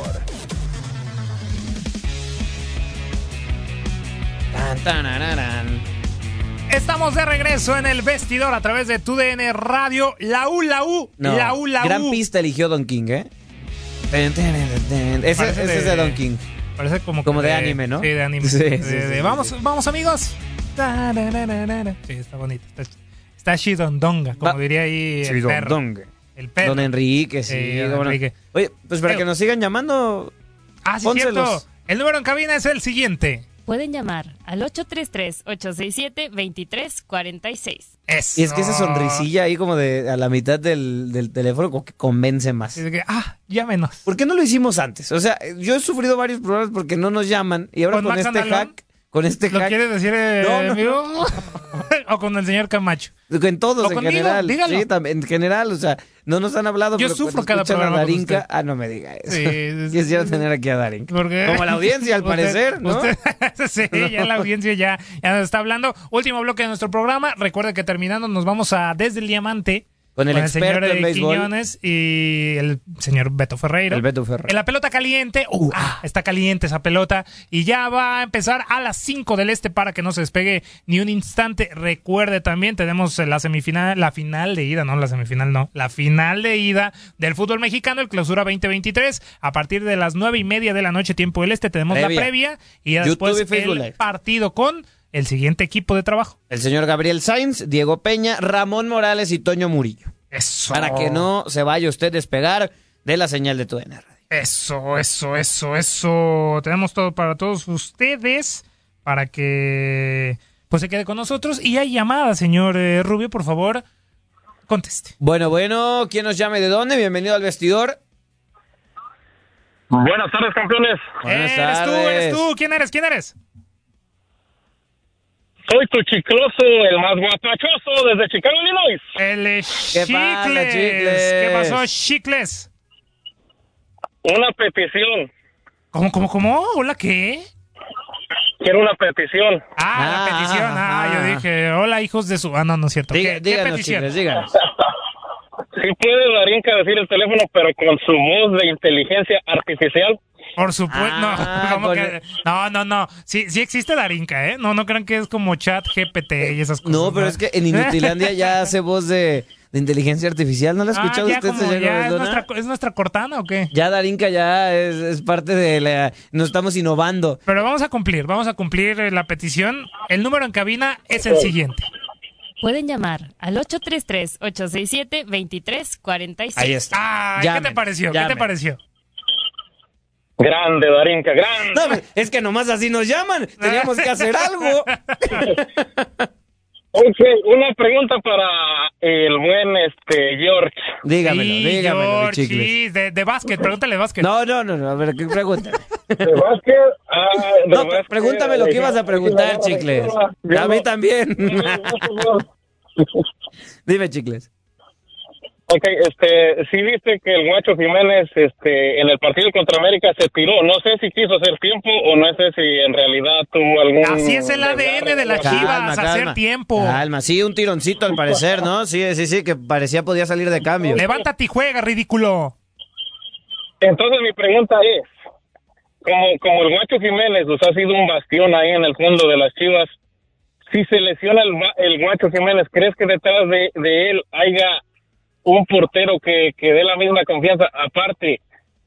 Tan, tan, ararán. Estamos de regreso en El Vestidor a través de tu D N Radio. La U, la U, No, la U, la U. gran pista eligió Don King, ¿eh? Ten, ten, ten, ten. Ese, Parece ese de- es de Don King. Parece como, Como que de anime, ¿no? Sí, de anime. Sí, De- sí, de- sí, vamos, sí. vamos amigos. Ta-ra-ra-ra-ra. Sí, está bonito. Está, está chidondonga, como Va- diría ahí el perro. Chidondonga. El perro. Don Enrique, sí. Sí, don cómo no. Enrique. Oye, pues para Eh, que nos sigan llamando. Ah, sí, pónselos. cierto. El número en cabina es el siguiente. Pueden llamar al ocho tres tres, ocho seis siete, dos tres cuatro seis. Es. Y es que esa sonrisilla ahí como de a la mitad del, del teléfono como que convence más. Es que, ah, llámenos. ¿Por qué no lo hicimos antes? O sea, yo he sufrido varios problemas porque no nos llaman y ahora ¿Con con, Max este Andalón? hack, con este ¿Lo hack, quieres decir, eh, No, no, amigo? ¿O con el señor Camacho? en todos ¿O en conmigo? general, Dígalo. sí, también, en general, o sea, no nos han hablado. Yo pero sufro cuando cada escuchan a programa con Darinka, usted. ah, no me diga eso. Sí, sí, sí. Quisiera tener aquí a Darinka. Porque- Como la audiencia, al Usted- parecer, ¿no? usted- sí, ya la audiencia ya, ya nos está hablando. Último bloque de nuestro programa. Recuerde que terminando nos vamos a Desde el Diamante. Con el experto señor en eh, béisbol. Quiñones y el señor Beto Ferreiro. El Beto Ferreiro. En la pelota caliente. Uh, ah, está caliente esa pelota. Y ya va a empezar a las cinco del este para que no se despegue ni un instante. Recuerde también, tenemos la semifinal, la final de ida, no la semifinal, no. La final de ida del fútbol mexicano, el Clausura veinte veintitrés. A partir de las nueve y media de la noche, tiempo del este, tenemos Previa. la previa. Y ya después YouTube y Facebook el Live. partido con el siguiente equipo de trabajo. El señor Gabriel Sainz, Diego Peña, Ramón Morales y Toño Murillo. Eso. Para que no se vaya usted a despegar de la señal de tu D N Radio. Eso, eso, eso, eso. Tenemos todo para todos ustedes para que pues se quede con nosotros. Y hay llamada, señor eh, Rubio, por favor, conteste. Bueno, bueno, ¿quién nos llame de dónde? Bienvenido al vestidor. Buenas tardes, campeones. Buenas Eh, eres tú, tardes. eres tú. ¿Quién eres? ¿Quién eres? Soy tu chicloso, el más guapachoso desde Chicago, Illinois. El eh, ¿Qué Chicles. pasa, Chicles? ¿Qué pasó, Chicles? Una petición. ¿Cómo, cómo, cómo? ¿Hola qué? Quiero una petición. Ah, Ah, la petición. Ah, ah. yo dije, hola, hijos de su... Ah, no, no es cierto. Diga- ¿Qué, qué díganos, petición? Chicles, díganos. Si puede Darinka decir el teléfono, pero con su voz de inteligencia artificial. Por supuesto, Ah, no, ¿cómo con que? el- no, no, no, sí, sí existe Darinka, ¿eh? No, no crean que es como chat G P T y esas cosas. No, pero es que en Inutilandia ya hace voz de, de inteligencia artificial. ¿No la ha Ah, escuchado ya usted, como señor ya es Gobernador? nuestra, ¿es nuestra Cortana o qué? Ya Darinka ya es, es parte de la... Nos estamos innovando. Pero vamos a cumplir, vamos a cumplir eh, la petición. El número en cabina es el siguiente. Pueden llamar al ocho tres tres, ocho seis siete, dos tres cuatro seis. Ahí está. Ah, ¿qué Llamen, te pareció? ¿Qué te llamen. pareció? Grande, Darinka, grande. No, es que nomás así nos llaman. Teníamos que hacer algo. Ok, una pregunta para el buen este George. Dígamelo, Sí, dígamelo, mi George, Chicles. sí, de, de básquet, pregúntale de básquet. No, no, no, no, a ver, ¿qué pregunta? ¿De básquet? Ah, de No, básquet, pregúntame lo que ibas a preguntar, Chicles. A mí también. Dime, Chicles. Ok, este, sí viste que el Guacho Jiménez, este, en el partido contra América se tiró. No sé si quiso hacer tiempo o no sé si en realidad tuvo algún... Así es el A D N de las Chivas, Calma, hacer calma. tiempo. Calma, sí, un tironcito al parecer, ¿no? Sí, sí, sí, que parecía podía salir de cambio. Levántate y juega, ridículo. Entonces mi pregunta es, como, como el Guacho Jiménez pues, ha sido un bastión ahí en el fondo de las Chivas, si se lesiona el, el Guacho Jiménez, ¿crees que detrás de, de él haya un portero que, que dé la misma confianza? Aparte,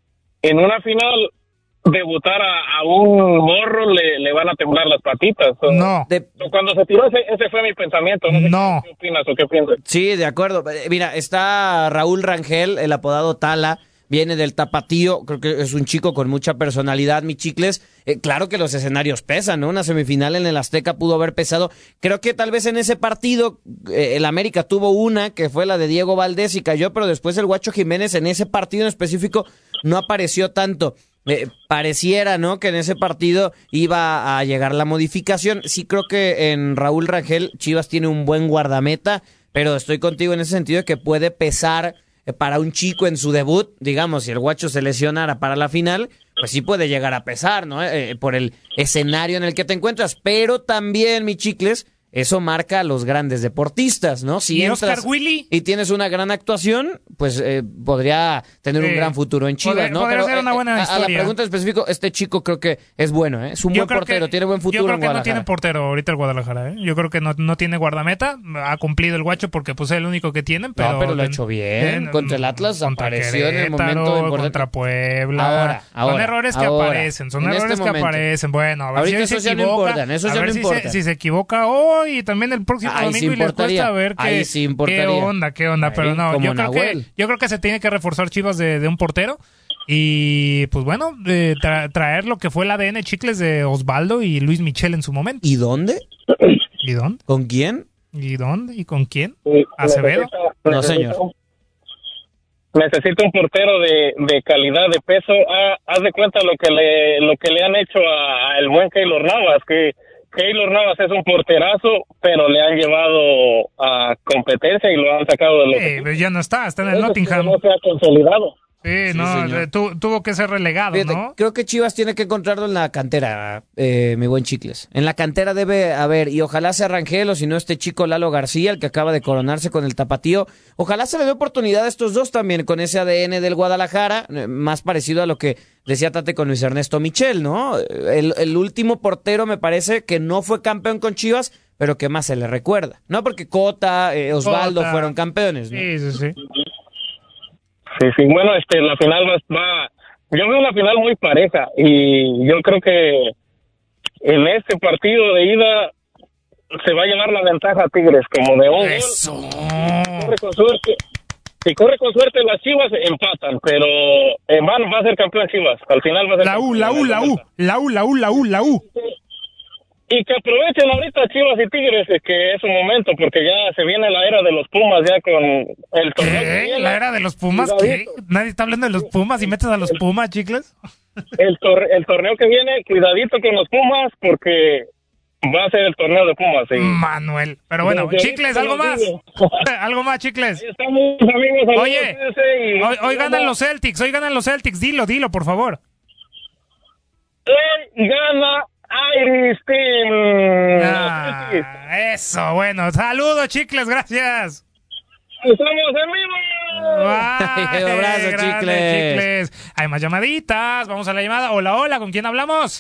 en una final, debutar a, a un morro le, le van a temblar las patitas. O, no. De, cuando se tiró, ese, ese fue mi pensamiento. No sé no. ¿Qué opinas o qué piensas? Sí, de acuerdo. Mira, está Raúl Rangel, el apodado Tala. Viene del Tapatío, creo que es un chico con mucha personalidad, mi Chicles. Eh, claro que los escenarios pesan, ¿no? Una semifinal en el Azteca pudo haber pesado. Creo que tal vez en ese partido eh, el América tuvo una, que fue la de Diego Valdés y cayó, pero después el Guacho Jiménez en ese partido en específico no apareció tanto. Eh, pareciera, ¿no? Que en ese partido iba a llegar la modificación. Sí creo que en Raúl Rangel Chivas tiene un buen guardameta, pero estoy contigo en ese sentido de que puede pesar para un chico en su debut, digamos, si el Guacho se lesionara para la final, pues sí puede llegar a pesar, ¿no? Eh, por el escenario en el que te encuentras, pero también, mi Chicles, eso marca a los grandes deportistas, ¿no? Si ¿Y entras Oscar Willy? y tienes una gran actuación, pues eh, podría tener Sí. un gran futuro en Chivas, Podría- ¿no? podría Pero ser una eh, buena a, a la historia. pregunta específica, este chico creo que es bueno, ¿eh? Es un Yo buen creo portero, que- tiene buen futuro Yo creo en que no Guadalajara. tiene portero ahorita el Guadalajara, ¿eh? Yo creo que no, no tiene guardameta. Ha cumplido el Guacho porque pues es el único que tienen, pero... no, pero lo ha hecho bien. en- contra el Atlas contra apareció en el Querétaro, momento importante. contra Puebla. Ahora, ahora, son errores que ahora, aparecen, son en errores este que momento. aparecen. Bueno, a ver Ahorita si esos se ya no equivoca. importan, esos a ya ver no si, importan. se, si se equivoca hoy y también el próximo Ahí sí domingo y les importaría. cuesta ver qué, Ahí sí importaría. qué onda, qué onda. Ahí, pero no, como yo creo, que, Nahuel. yo creo que se tiene que reforzar Chivas de, de un portero. Y pues bueno, de tra- traer lo que fue el A D N Chicles de Osvaldo y Luis Michel en su momento. ¿Y dónde? ¿Y dónde? ¿Con quién? ¿Y dónde? ¿Y con quién? Sí, ¿Acevedo? necesita- No, señor. Necesita un portero de, de calidad, de peso. Ah, haz de cuenta lo que le lo que le han hecho a, a el buen Keylor Navas, que Keylor Navas es un porterazo, pero le han llevado a competencia y lo han sacado de los Eh, equipos. ya no está, está en el Eso Nottingham. No se ha consolidado. Sí, Sí, no, señor. eh, tu- tuvo que ser relegado, Fíjate, ¿no? creo que Chivas tiene que encontrarlo en la cantera, eh, mi buen Chicles. En la cantera debe haber, y ojalá sea Rangel o si no este chico Lalo García, el que acaba de coronarse con el Tapatío. Ojalá se le dé oportunidad a estos dos también con ese A D N del Guadalajara, eh, más parecido a lo que decía Tate con Luis Ernesto Michel, ¿no? El, el último portero me parece que no fue campeón con Chivas, pero que más se le recuerda. No porque Cota, eh, Osvaldo Cota. fueron campeones, ¿no? Sí, sí, sí. Sí, sí. Bueno, este, la final va, va. Yo veo una final muy pareja y yo creo que en este partido de ida se va a llevar la ventaja a Tigres como de un gol. Eso. Si corre con suerte, si corre con suerte las Chivas empatan, pero en vano va a ser campeón Chivas. Al final va a ser La U, campeón. la U, la U, la U, la U, la U, la U. Y que aprovechen ahorita Chivas y Tigres, eh, que es un momento, porque ya se viene la era de los Pumas, ya con el torneo. que ¿Qué? viene. ¿La era de los Pumas? ¿Qué? ¿Nadie está hablando de los Pumas y metes a los Pumas, Chicles? El, tor- el torneo que viene, cuidadito con los Pumas, porque va a ser el torneo de Pumas. Sí. Manuel. Pero bueno, Desde Chicles, ahorita ¿algo lo más? digo. ¿Algo más, Chicles? Ahí estamos, amigos. saludos, Oye, cuídense y- hoy, hoy ganan los Celtics, hoy ganan los Celtics. Dilo, dilo, por favor. Hoy gana Irish Team. Ah, eso, bueno. Saludos, Chicles, gracias. Estamos en vivo. Bye, Un abrazo, grande, Chicles. Chicles. Hay más llamaditas. Vamos a la llamada. Hola, hola. ¿Con quién hablamos?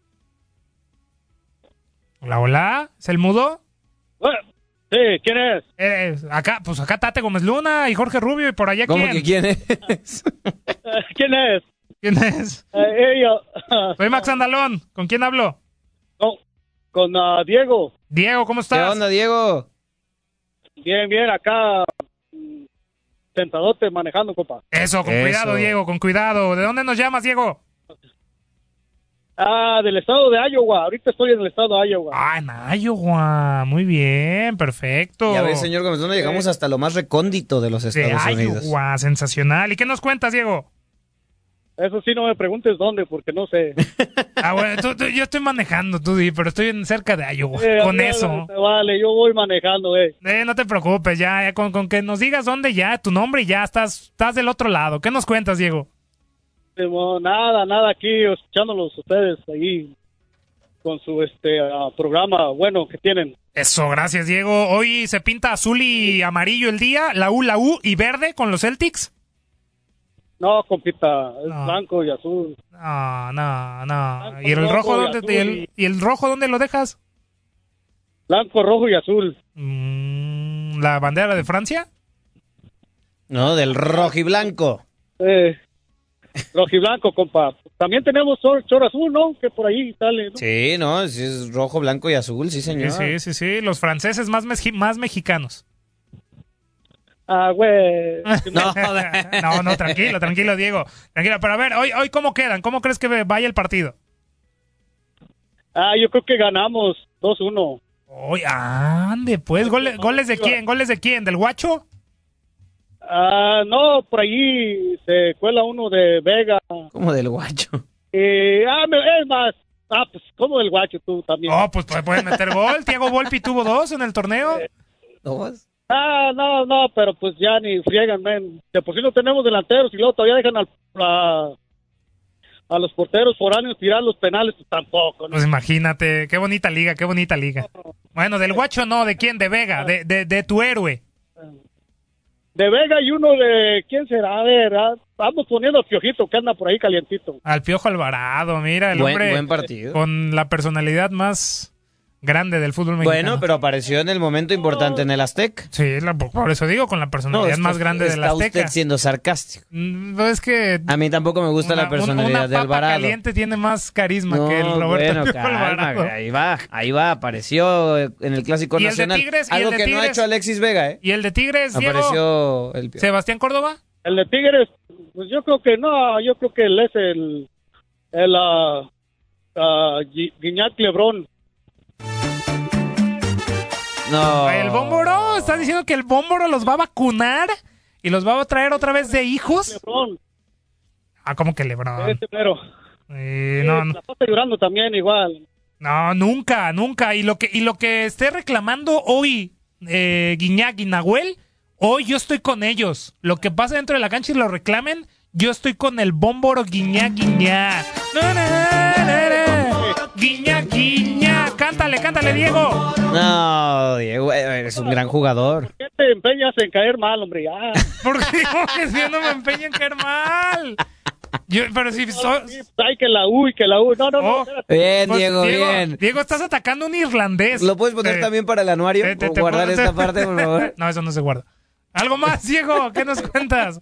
Hola, hola. ¿Es el mudo? Sí, ¿quién es? Eh, acá, pues acá Tate Gómez Luna y Jorge Rubio y por allá ¿Cómo quién. que quién es? ¿Quién es? ¿Quién es? Eh, ella. Soy Max Andalón. ¿Con quién hablo? No, con uh, Diego. Diego, ¿cómo ¿Qué estás? onda, Diego? Bien, bien, acá mm, sentadote manejando, compa. Eso, con Eso. cuidado, Diego, con cuidado. ¿De dónde nos llamas, Diego? Ah, del estado de Iowa. Ahorita estoy en el estado de Iowa. Ah, en Iowa. Muy bien, perfecto. Ya ves, señor Gómez, ¿dónde llegamos hasta lo más recóndito de los De Estados Unidos? Iowa, sensacional. ¿Y qué nos cuentas, Diego? Eso sí, no me preguntes dónde, porque no sé. Ah, bueno, tú- tú- yo estoy manejando, tú di, pero estoy en cerca de Iowa, Eh, con vale, eso. Vale, yo voy manejando, eh. Eh, no te preocupes, ya, ya con, con que nos digas dónde ya, tu nombre y ya estás, estás del otro lado. ¿Qué nos cuentas, Diego? No, nada, nada aquí, escuchándolos ustedes ahí con su este ah, programa bueno que tienen. Eso, gracias, Diego. Hoy se pinta azul y amarillo el día, la U, la U y verde con los Celtics. No, compita, es No. blanco y azul. No, no, no. Blanco, ¿Y el rojo rojo y dónde, azul y el, y- y el rojo dónde lo dejas? Blanco, rojo y azul. Mm, ¿La bandera de Francia? No, del rojiblanco. Eh, rojo y blanco, compa. También tenemos chor, chor azul, ¿no? Que por ahí sale, ¿no? Sí, no, sí es rojo, blanco y azul, sí, señor. Sí, sí, sí, sí. Los franceses más, meji- más mexicanos. Ah, güey. No, no, no, tranquilo, tranquilo, Diego. Tranquilo, pero a ver, hoy, hoy ¿cómo quedan? ¿Cómo crees que vaya el partido? Ah, yo creo que ganamos dos uno. Hoy, ande, pues, ¿goles, goles de quién? ¿Goles de quién? ¿Del Guacho? Ah, no, por allí se cuela uno de Vega. Como del Guacho. Eh, ah, me- es más. Ah, pues como del Guacho tú también. Oh, pues pues, pueden meter gol. Tiago Volpi tuvo dos en el torneo. ¿Dos? Ah, no, no, pero pues ya ni friegan, men. De por sí no tenemos delanteros y luego todavía dejan al, a, a los porteros foráneos tirar los penales, pues tampoco, ¿no? Pues imagínate, qué bonita liga, qué bonita liga. Bueno, del Guacho no, ¿de quién? De Vega, de, de, de tu héroe. De Vega y uno de... ¿Quién será? A ver, ah, vamos poniendo al Piojito que anda por ahí calientito. Al Piojo Alvarado, mira, el Buen- hombre buen partido. con la personalidad más grande del fútbol mexicano. Bueno, pero apareció en el momento importante en el Aztec. Sí, la- por eso digo, con la personalidad está- más grande del está Azteca. usted siendo sarcástico. Mm, Es que A mí tampoco me gusta una, la personalidad una de papa Alvarado. caliente tiene más carisma No, que el Roberto bueno, Piojo calma, Alvarado. ahí va, ahí va, apareció en el Clásico ¿Y el de Nacional. Tigres? ¿Y Algo el de que no ha Tigres? hecho Alexis Vega, ¿eh? ¿Y el de Tigres, Diego? Apareció el Piojo. ¿Sebastián Córdoba? El de Tigres, pues yo creo que no, yo creo que él es el... El ah, ah, Gui- Guiñac Lebrón. No. ¿El Bómboro? ¿Estás diciendo que el Bómboro los va a vacunar? ¿Y los va a traer otra vez de hijos? Lebrón. Ah, ¿cómo que Lebrón? Ese mero. Eh, Sí, no, no. La pasa llorando también igual. No, nunca, nunca. Y lo que, y lo que esté reclamando hoy eh, Guiñac y Nahuel, hoy yo estoy con ellos. Lo que pasa dentro de la cancha y lo reclamen, yo estoy con el Bómboro Guiñac Guiñac. No, no, no, no. Guiñac Guiñac. Cántale, cántale, Diego. No, Diego, eh, eres un gran jugador. ¿Qué te empeñas en caer mal, hombre? Ya. Porque yo no me empeño en caer mal. Yo, pero si soy... Ay, que la U y que la U. No, no, no. Oh. espérate. Bien, Pues, Diego, bien. Diego, estás atacando a un irlandés. ¿Lo puedes poner Eh, también para el anuario? te- te- ¿O te guardar puedo- esta parte, por favor? No, eso no se guarda. ¿Algo más, Diego? ¿Qué nos cuentas?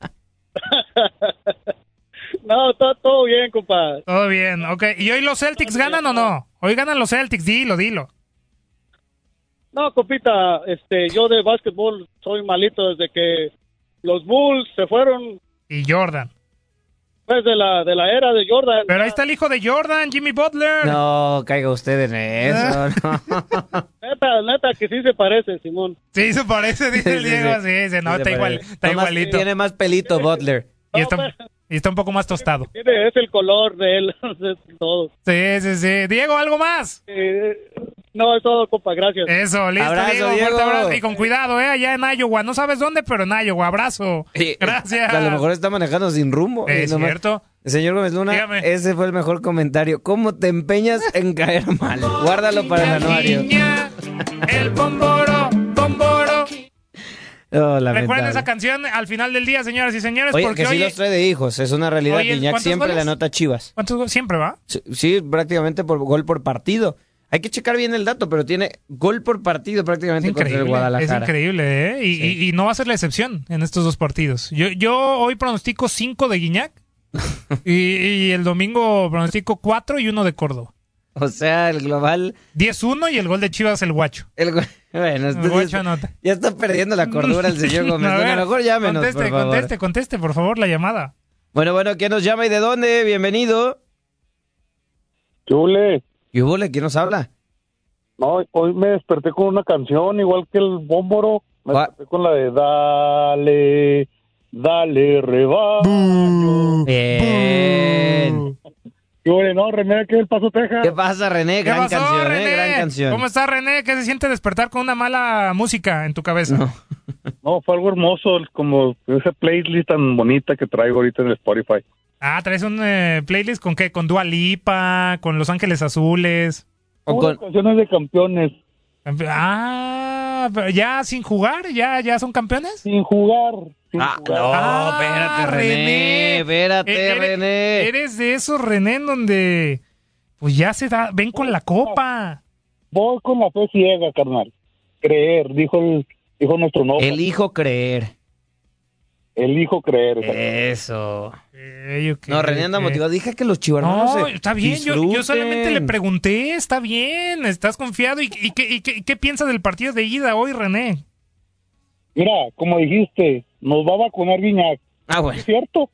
No, todo, todo bien, compa. Todo bien, ok. ¿Y hoy los Celtics ganan o no? Hoy ganan los Celtics, dilo, dilo. No, compita, este, yo de básquetbol soy malito desde que los Bulls se fueron Y Jordan. pues de la de la era de Jordan. Pero ahí está el hijo de Jordan, Jimmy Butler. No, caiga usted en eso. No. Neta, neta que sí se parece, Simón. Sí, se parece, dice el Sí, Diego. sí. Sí, se Sí, no, se está igual, parece. está Nomás igualito. Tiene más pelito, Butler. Y está, y está un poco más tostado. Tiene- Es el color de él, es todo. Sí, sí, sí. Diego, ¿algo más? Eh, no, es todo, compa, gracias. Eso, listo, Abrazo, Diego. Fuerte Diego. abrazo. Y con cuidado, ¿eh? Allá en Iowa. No sabes dónde, pero en Iowa. Abrazo. Sí, Gracias. A lo mejor está manejando sin rumbo. Es Y nomás- cierto. Señor Gómez Luna, Dígame. ese fue el mejor comentario. ¿Cómo te empeñas en caer mal? Guárdalo para el anuario. Guiña, el bomboro, bomboro. Oh, lamentable. Recuerden esa canción al final del día, señoras y señores, Oye, porque que sí hoy... los trae de hijos, es una realidad. Oye, Guiñac ¿cuántos siempre goles? le anota Chivas. ¿Cuántos goles? Siempre va? Sí, sí, prácticamente por gol por partido. Hay que checar bien el dato, pero tiene gol por partido prácticamente contra el Increíble, es Guadalajara. increíble, ¿eh? Y, Sí. y- y no va a ser la excepción en estos dos partidos. Yo, yo hoy pronostico cinco de Guiñac y, y el domingo pronostico cuatro y uno de Córdoba. O sea, el global... diez uno y el gol de Chivas el Guacho. El go- Bueno, El entonces, Guacho anota. ya está perdiendo la cordura el señor Gómez. A Luna. A ver, lo mejor llámenos, conteste, por favor. conteste, conteste, por favor, la llamada. Bueno, bueno, ¿quién nos llama y de dónde? Bienvenido. Chule. ¿Y hubo? ¿Quién nos habla? No, hoy me desperté con una canción igual que el Bómboro. Me ¿Cuál? desperté con la de Dale, Dale, rebaño. Bien. ¿Qué huele, no, René? ¿Qué es el Paso, Texas? ¿Qué pasa, René? ¿Qué Gran pasó, canción, René? ¿eh? Gran canción. ¿Cómo estás, René? ¿Qué se siente despertar con una mala música en tu cabeza? No. No, fue algo hermoso, como esa playlist tan bonita que traigo ahorita en el Spotify. Ah, ¿traes un eh, playlist con qué? ¿Con Dua Lipa? ¿Con Los Ángeles Azules? O Puras con... canciones de campeones. Ah, pero ya sin jugar, ya, ya son campeones. Sin jugar. Sin Ah, jugar. no, Ah, espérate, René, René. espérate, Eh, eres- René. Eres de esos, René, en donde pues ya se da, ven con la copa. Voy con la fe ciega, carnal. Creer, dijo el, dijo nuestro novio. Elijo creer. Elijo creer. Eso. Ey, ok, No, René anda ok. motivado. Dije que los chivarmanos No, se está bien, yo, yo disfruten. solamente le pregunté, está bien, estás confiado. ¿Y, y, qué, y qué, qué piensas del partido de ida hoy, René? Mira, como dijiste, nos va a vacunar Guiñac. Ah, bueno. ¿Es cierto?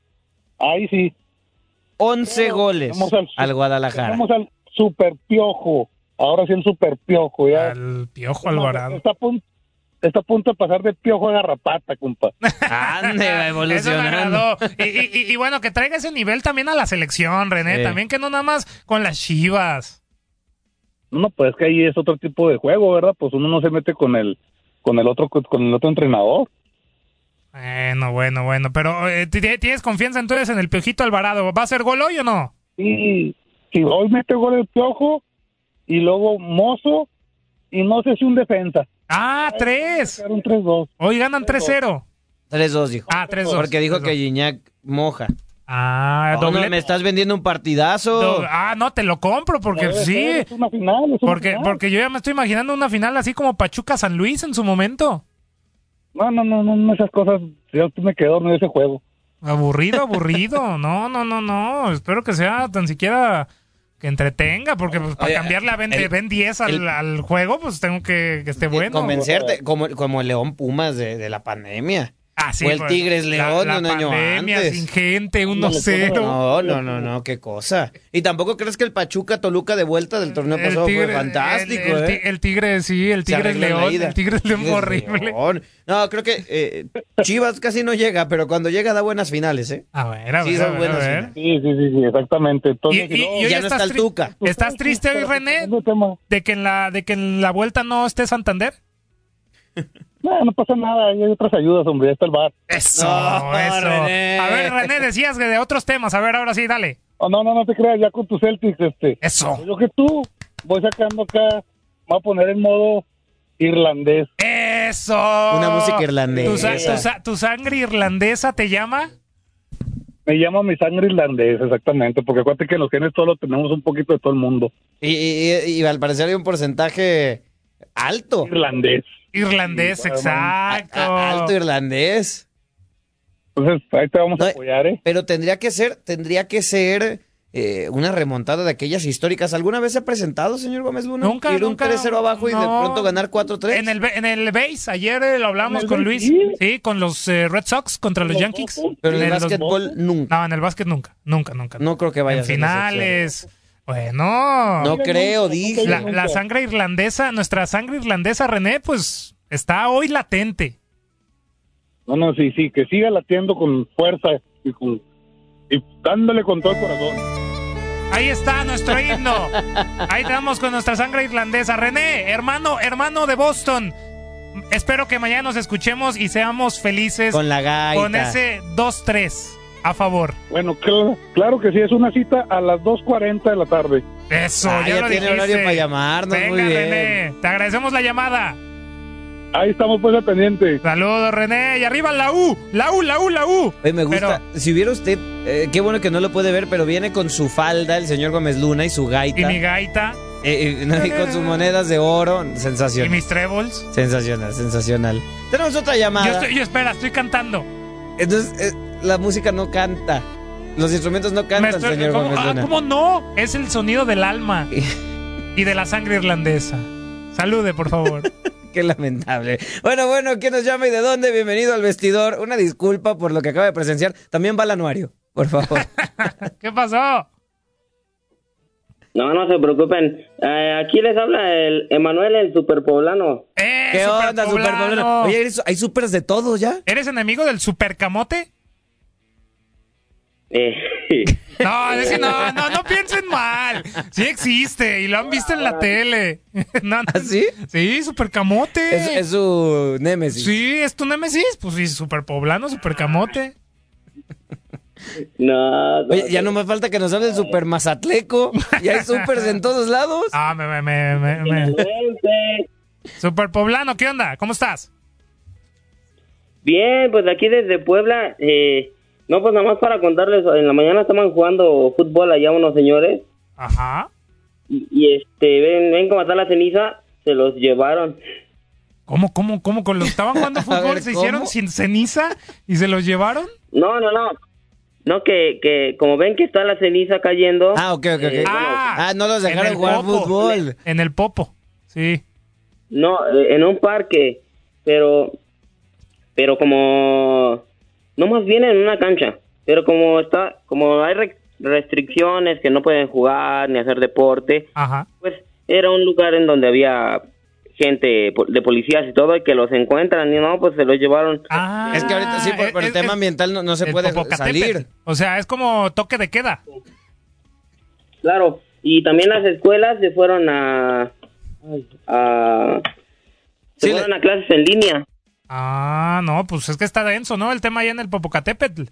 Ahí sí. once goles Tenemos al, al Guadalajara. Tenemos al super piojo. Ahora sí el super piojo. Ya. Al Piojo Alvarado. Está a punto, está a punto de pasar de piojo a garrapata, compa. Ande, va Eso me evolucionando. agradó. Y, y- y- y bueno, que traiga ese nivel también a la selección, René. Sí. También que no nada más con las Chivas. No, pues es que ahí es otro tipo de juego, ¿verdad? Pues uno no se mete con el con el otro con el otro entrenador. Bueno, bueno, bueno. Pero eh, ¿t- ¿tienes confianza entonces en el Piojito Alvarado? ¿Va a ser gol hoy o no? Y si hoy mete gol el piojo y luego Mozo y no sé si un defensa. Ah, tres. Un tres dos. Hoy ganan tres cero. tres dos, dijo. Ah, tres dos. Porque dijo tres dos. que Gignac moja. Ah, Oh, no, doblete. me estás vendiendo un partidazo. Do- Ah, no, te lo compro porque Debe sí. ser, es una final, es una Porque, final. porque yo ya me estoy imaginando una final así como Pachuca San Luis en su momento. No, no, no, no, no, esas cosas. Yo me quedo en ese juego. Aburrido, aburrido. No, no, no, no. Espero que sea tan siquiera que entretenga, porque pues, para Oye, cambiarle a Ben, de el- Ben diez al, el- al juego, pues tengo que que esté bueno. Convencerte, como, como el León Pumas de, de la pandemia. Ah, sí, o el pues, Tigres la- León la un año pandemia, antes. sin gente, uno cero. No, no, no, no, qué cosa. Y tampoco crees que el Pachuca Toluca de vuelta del torneo El pasado tigre, fue fantástico, el, el, ¿eh? ti- el tigre, sí, el Se tigre es arregló en la león, ida. el tigre es león Tigres horrible. León. No, creo que eh, Chivas casi no llega, pero cuando llega da buenas finales, ¿eh? A ver, a Sí, ver, son a ver, buenas a ver. finales. Sí, sí, sí, sí, exactamente. Y, Entonces, y- y hoy ya no estás está el tri- Tuca. ¿Estás triste hoy, René, de que en la de que en la vuelta no esté Santander? No, no pasa nada, hay otras ayudas, hombre, ya está el bar. Eso, No, eso. René. A ver, René, decías que de otros temas. A ver, ahora sí, dale. Oh, no, no, no te creas, ya con tus Celtics, este. Eso. Yo que tú, voy sacando acá, voy a poner en modo irlandés. Eso. Una música ¿Tu, irlandesa. sa- tu sa- tu sangre irlandesa te llama? Me llama mi sangre irlandés, exactamente, porque acuérdate que los genes todos lo tenemos un poquito de todo el mundo. Y, y- y- y al parecer hay un porcentaje alto. Irlandés. Irlandés, Sí, exacto. A- alto irlandés. Entonces, ahí te vamos a No, apoyar, ¿eh? Pero tendría que ser, tendría que ser eh, una remontada de aquellas históricas. ¿Alguna vez se ha presentado, señor Gómez Luna? Nunca, Ir un nunca. tres cero abajo y de No. pronto ganar cuatro tres. En el, be- en el base, ayer eh, lo hablamos ¿En el con base, Luis, sí? sí, con los eh, Red Sox contra los ¿Los Yankees. Boston? Pero en el los- básquetbol nunca. No, en el básquet nunca, nunca, nunca. No creo que vaya En a ser la finales. Bueno, No creo, dije. la, la sangre irlandesa, nuestra sangre irlandesa, René, pues está hoy latente. No, no, sí, sí, que siga latiendo con fuerza y, con, y dándole con todo el corazón. Ahí está nuestro himno. Ahí estamos con nuestra sangre irlandesa. René, hermano, hermano de Boston. Espero que mañana nos escuchemos y seamos felices Con la gaita. con ese dos tres a favor. Bueno, claro, claro que sí, es una cita a las dos cuarenta de la tarde. Eso, Ah, ya, ya lo tiene dijiste. horario para llamarnos, Venga, muy bien. René, te agradecemos la llamada. Ahí estamos pues al pendiente. Saludos, René. Y arriba la U, la U, la U, la U. Oye, me gusta. Si hubiera usted, eh, qué bueno que no lo puede ver, pero viene con su falda el señor Gómez Luna y su gaita. Y mi gaita. Eh, eh, no, y con sus monedas de oro. Y Sensacional. mis trebles. Sensacional, sensacional. Tenemos otra llamada. Yo, estoy, yo espera, estoy cantando. Entonces, eh, la música no canta. Los instrumentos no Me cantan, estoy- señor ¿cómo, Gómez ah, Luna. ¿Cómo no? Es el sonido del alma y de la sangre irlandesa. Salude, por favor. Qué lamentable. Bueno, bueno, ¿quién nos llama y de dónde? Bienvenido al vestidor. Una disculpa por lo que acaba de presenciar. También va al anuario, por favor. ¿Qué pasó? No, no se preocupen. Eh, aquí les habla el Emanuel, el superpoblano. ¿Qué onda, Superpoblano? Superpoblano? Oye, ¿eres- ¿hay supers de todos ya? ¿Eres enemigo del supercamote? Eh, No, es que no, no, no piensen mal. Sí existe y lo han visto en la tele. No, no. ¿Sí? Sí, supercamote. Es, es su némesis. Sí, es tu némesis. Pues sí, superpoblano, supercamote. no, no, Oye, ya no me falta que nos hable el super Mazatleco. Y hay supers en todos lados. Ah, me, me, me, me, me. Superpoblano, ¿qué onda? ¿Cómo estás? Bien, pues aquí desde Puebla, eh, no, pues nada más para contarles, en la mañana estaban jugando fútbol allá unos señores. Ajá. Y, y, este, ven, ven como está la ceniza, se los llevaron. ¿Cómo, cómo, cómo? ¿Con los que estaban jugando fútbol ver, se ¿cómo? hicieron sin ceniza y se los llevaron? No, no, no. No, que, que como ven que está la ceniza cayendo. Ah, ok, ok, ok. eh, Ah, Ah, no los en dejaron el jugar popo. fútbol. En el popo, sí. No, eh, en un parque, pero pero como no, más bien en una cancha, pero como está como hay re- restricciones que no pueden jugar ni hacer deporte, Ajá. pues era un lugar en donde había gente po- de policías y todo y que los encuentran y no, pues se los llevaron. Ah, Es que ahorita sí, por, por el es- tema es ambiental no, no se el puede Popocatépetl. salir. O sea, es como toque de queda. Claro, y también las escuelas se fueron a a se Sí, fueron le- a clases en línea. Ah, no, pues es que está denso, ¿no? El tema allá en el Popocatépetl.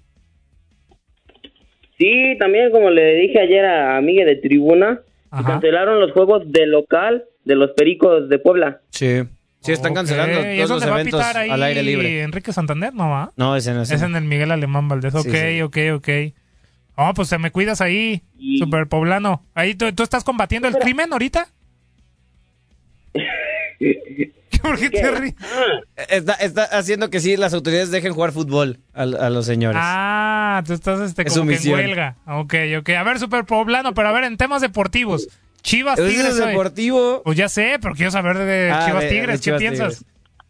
Sí, también como le dije ayer a Miguel de Tribuna, Ajá. cancelaron los juegos de local de los Pericos de Puebla. Sí. Sí, están Ok, cancelando ¿y todos eso los se va a eventos pitar ahí al aire libre. Enrique Santander, ¿no va? No, ese no es. Es en el Miguel Alemán Valdés. Ok, Sí, sí. ok, ok. Oh, pues te me cuidas ahí, super poblano. Ahí tú, tú estás combatiendo el crimen ahorita. ¿Por qué te ríes? Está, está haciendo que sí las autoridades dejen jugar fútbol a, a los señores. Ah, tú estás este, Es como su que en misión. huelga. Ok, ok. A ver, super poblano, pero a ver, en temas deportivos. Chivas ¿Ese Tigres. es hoy. deportivo? Pues ya sé, pero quiero saber de Ah, Chivas de- Tigres. de ¿Qué Chivas piensas?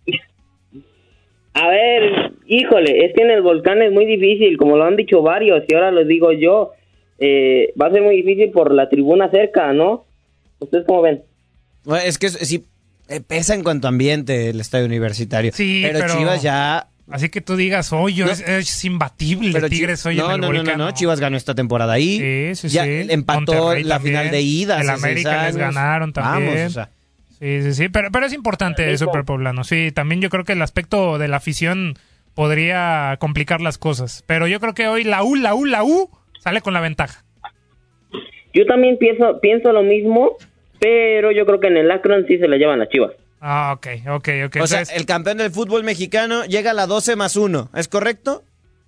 A ver, híjole, es que en el volcán es muy difícil, como lo han dicho varios, y ahora lo digo yo, eh, va a ser muy difícil por la tribuna cerca, ¿no? ¿Ustedes cómo ven? Bueno, es que es- sí eh, pesa en cuanto a ambiente el estadio universitario. Sí, pero, pero- Chivas ya. Así que tú digas, oye, No. es, es imbatible Pero Tigres Chi- hoy no, en el no, no, volcán. no, no, Chivas ganó esta temporada ahí. Sí, sí, ya sí. empató Monterrey la también. final de ida. El hace seis América les años. ganaron también. Vamos, o sea. Sí, sí, sí, pero, pero es importante Super Poblano. Sí, también yo creo que el aspecto de la afición podría complicar las cosas. Pero yo creo que hoy la U, la U, la U sale con la ventaja. Yo también pienso, pienso lo mismo, pero yo creo que en el Akron sí se la llevan las Chivas. Ah, ok, ok, ok. O sea, Entonces, el campeón del fútbol mexicano llega a la doce más uno, ¿es correcto?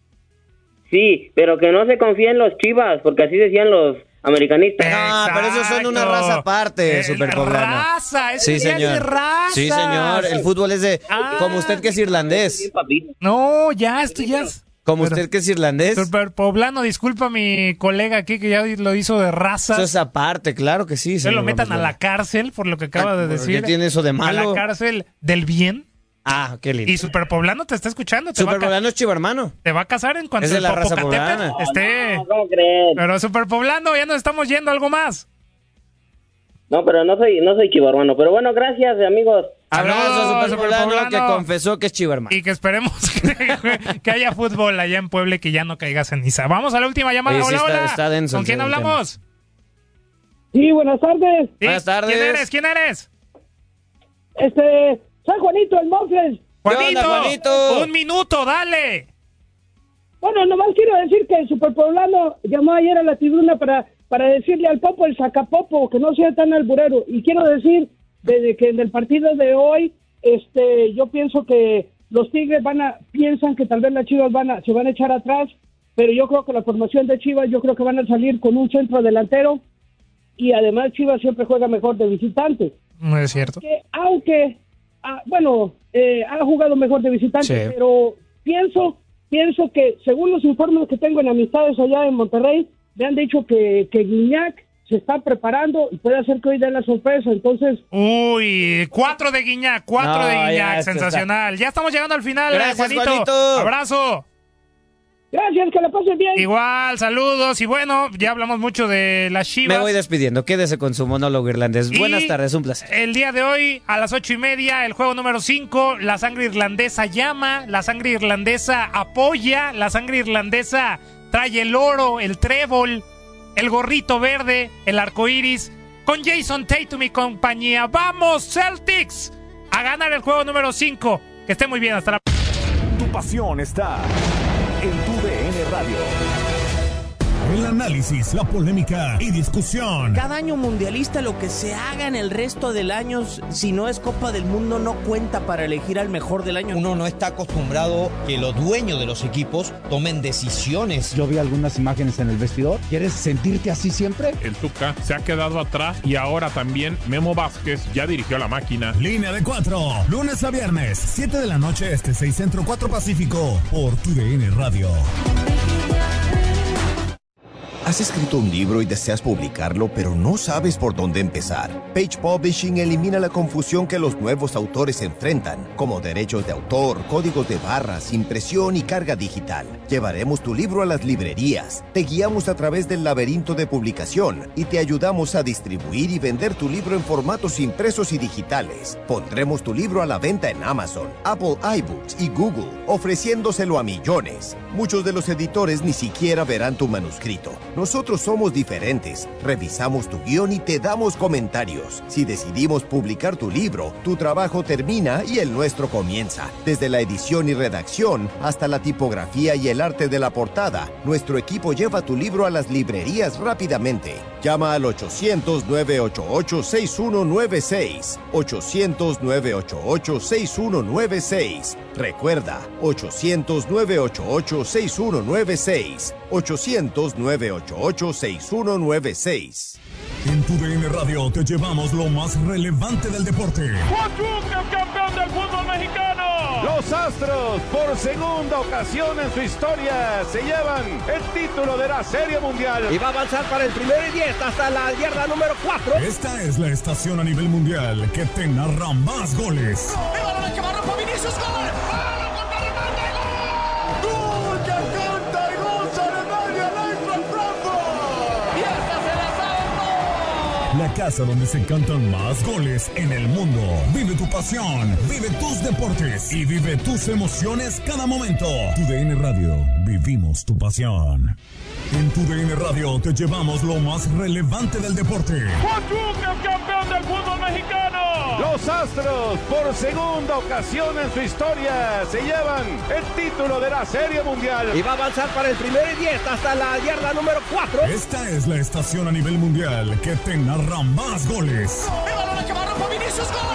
Sí, pero que no se confíen los Chivas, porque así decían los americanistas. Ah, pero esos son una raza aparte, Eh, superpoblano. raza, es Sí, un día señor. de razas. Sí, señor. El fútbol es de. Ah. Como usted que es irlandés. No, ya, esto ya es... Como Pero- usted que es irlandés. Super Poblano, disculpa a mi colega aquí que ya lo hizo de razas. Eso es aparte, claro que sí. Se lo señor metan Gómez a la Luna. cárcel por lo que acaba Ah, de ¿por decir. qué tiene eso de A malo? la cárcel del bien. Ah, qué lindo. Y Super Poblano te está escuchando. Te va a ca- Superpoblano es chivo hermano. Te va a casar en cuanto Es de el la raza Popocatépetl poblana. esté. ¿Cómo creen? Pero Super Poblano, ya nos estamos yendo. ¿Algo más? No, pero no soy, no soy chivo, hermano. Pero bueno, gracias, amigos. Abrazo a Saludos, Superpoblano que Superpoblano. confesó que es chivo hermano. Y que esperemos que, que haya fútbol allá en Puebla y que ya no caiga ceniza. Vamos a la última llamada. Oye, sí hola, está- hola. está denso ¿Con el- quién el hablamos? Sí, buenas tardes. Sí, Buenas tardes. ¿Quién eres? ¿Quién eres? Este, soy Juanito, el Mofles. Juanito, onda, Juanito? un minuto, dale. Bueno, nomás quiero decir que el Superpoblano llamó ayer a la tribuna para, para decirle al Popo, el sacapopo, que no sea tan alburero. Y quiero decir, desde que en el partido de hoy, este, yo pienso que los Tigres van a, piensan que tal vez las Chivas van a, se van a echar atrás, pero yo creo que la formación de Chivas, yo creo que van a salir con un centro delantero, y además Chivas siempre juega mejor de visitante. No es cierto. Que aunque, ah, bueno, eh, ha jugado mejor de visitante, Sí. pero pienso, pienso que según los informes que tengo en amistades allá en Monterrey, me han dicho que, que Guiñac se está preparando y puede hacer que hoy dé la sorpresa, entonces... Uy, cuatro de Guiñac, cuatro No, de ya, Guiñac, esto sensacional. Ya estamos llegando al final, Gracias, Juanito. Juanito. Abrazo. Gracias, que la pasen bien. Igual, saludos. Y bueno, ya hablamos mucho de las Chivas. Me voy despidiendo. Quédese con su monólogo irlandés. Y Buenas tardes, un placer. El día de hoy, a las ocho y media, el juego número cinco. La sangre irlandesa llama, la sangre irlandesa apoya, la sangre irlandesa trae el oro, el trébol, el gorrito verde, el arco iris. Con Jason Tatum y compañía. ¡Vamos, Celtics! A ganar el juego número cinco. Que esté muy bien, hasta la... Tu pasión está en tu D N Radio. El análisis, la polémica y discusión. Cada año mundialista, lo que se haga en el resto del año, si no es Copa del Mundo, no cuenta para elegir al mejor del año. Uno no está acostumbrado que los dueños de los equipos tomen decisiones. Yo vi algunas imágenes en el vestidor. ¿Quieres sentirte así siempre? El Tuca se ha quedado atrás y ahora también Memo Vázquez ya dirigió la máquina. Línea de cuatro, lunes a viernes, siete de la noche este, seis Centro, cuatro Pacífico, por tu D N Radio. ¿Has escrito un libro y deseas publicarlo, pero no sabes por dónde empezar? Page Publishing elimina la confusión que los nuevos autores enfrentan, como derechos de autor, códigos de barras, impresión y carga digital. Llevaremos tu libro a las librerías, te guiamos a través del laberinto de publicación y te ayudamos a distribuir y vender tu libro en formatos impresos y digitales. Pondremos tu libro a la venta en Amazon, Apple iBooks y Google, ofreciéndoselo a millones. Muchos de los editores ni siquiera verán tu manuscrito. Nosotros somos diferentes, revisamos tu guión y te damos comentarios. Si decidimos publicar tu libro, tu trabajo termina y el nuestro comienza. Desde la edición y redacción hasta la tipografía y el arte de la portada, nuestro equipo lleva tu libro a las librerías rápidamente. Llama al ochocientos, nueve ocho ocho, seis uno nueve seis. ochocientos, nueve ocho ocho, seis uno nueve seis. Recuerda, ochocientos, nueve ocho ocho, seis uno nueve seis. ochocientos, nueve ocho ocho, seis uno nueve seis. En tu D N Radio te llevamos lo más relevante del deporte. Pachuca, campeón del fútbol mexicano. Los Astros, por segunda ocasión en su historia, se llevan el título de la Serie Mundial. Y va a avanzar para el primero y diez hasta la yarda número cuatro. Esta es la estación a nivel mundial que te narra más goles. ¡El balón que agarró para Vinicius, gol! La casa donde se cantan más goles en el mundo. Vive tu pasión, vive tus deportes y vive tus emociones cada momento. Tu D N Radio, vivimos tu pasión. En tu D N Radio te llevamos lo más relevante del deporte. Pachuca, campeón del fútbol mexicano. Los Astros, por segunda ocasión en su historia, se llevan el título de la Serie Mundial. Y va a avanzar para el primero y diez hasta la yarda número cuatro. Esta es la estación a nivel mundial que te narra más goles. ¡El balón que agarró para Vinicius, gol!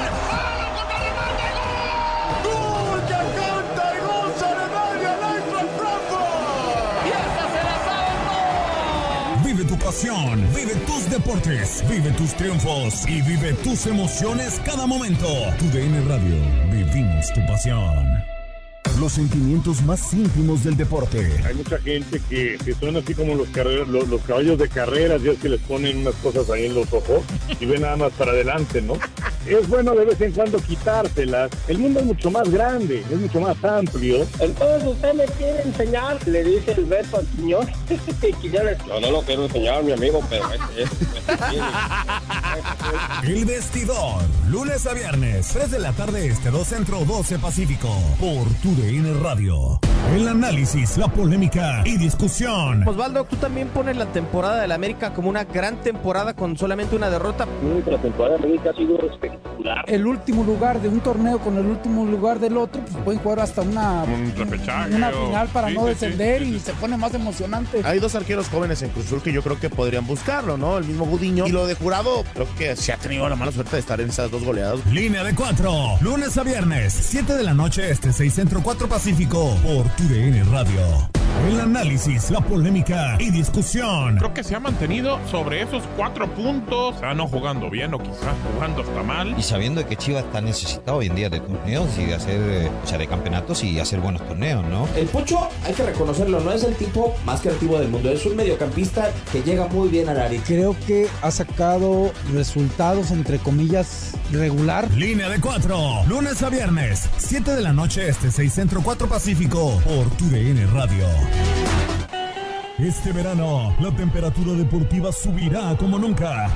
Vive tu pasión, vive tus deportes, vive tus triunfos y vive tus emociones cada momento. Tu D N Radio, vivimos tu pasión. Los sentimientos más íntimos del deporte. Hay mucha gente que, que son así como los, carrer, los, los caballos de carreras, ya es que les ponen unas cosas ahí en los ojos y ven nada más para adelante, ¿no? Es bueno de vez en cuando quitárselas. El mundo es mucho más grande, es mucho más amplio. Entonces usted me quiere enseñar, le dice el Beto al señor. Yo no lo quiero enseñar, mi amigo, pero es, es, es, El Vestidor, lunes a viernes, tres de la tarde este, dos Centro, doce Pacífico, por tu D N Radio. El análisis, la polémica y discusión. Osvaldo, tú también pones la temporada del América como una gran temporada con solamente una derrota. La temporada del América ha sido espectacular. El último lugar de un torneo con el último lugar del otro, pues pueden jugar hasta una, un repechaje, una o... final para sí, no sí, descender sí, sí, y sí. se pone más emocionante. Hay dos arqueros jóvenes en Cruz Azul que yo creo que podrían buscarlo, ¿no? El mismo Gudiño y lo de Jurado, creo que se ha tenido la mala suerte de estar en esas dos goleadas. Línea de cuatro, lunes a viernes, siete de la noche este, seis Centro, cuatro Pacífico, por tu D N Radio. El análisis, la polémica y discusión. Creo que se ha mantenido sobre esos cuatro puntos, o sea, no jugando bien o quizás jugando hasta mal. Y sabiendo que Chivas está necesitado hoy en día de torneos y de hacer, eh, o sea, de campeonatos y hacer buenos torneos, ¿no? El Pocho, hay que reconocerlo, no es el tipo más creativo del mundo, es un mediocampista que llega muy bien al área. Creo que ha sacado resultados, entre comillas, regular. Línea de cuatro, lunes a viernes, siete de la noche este, seis Centro, cuatro Pacífico, por tu D N Radio. Este verano, la temperatura deportiva subirá como nunca.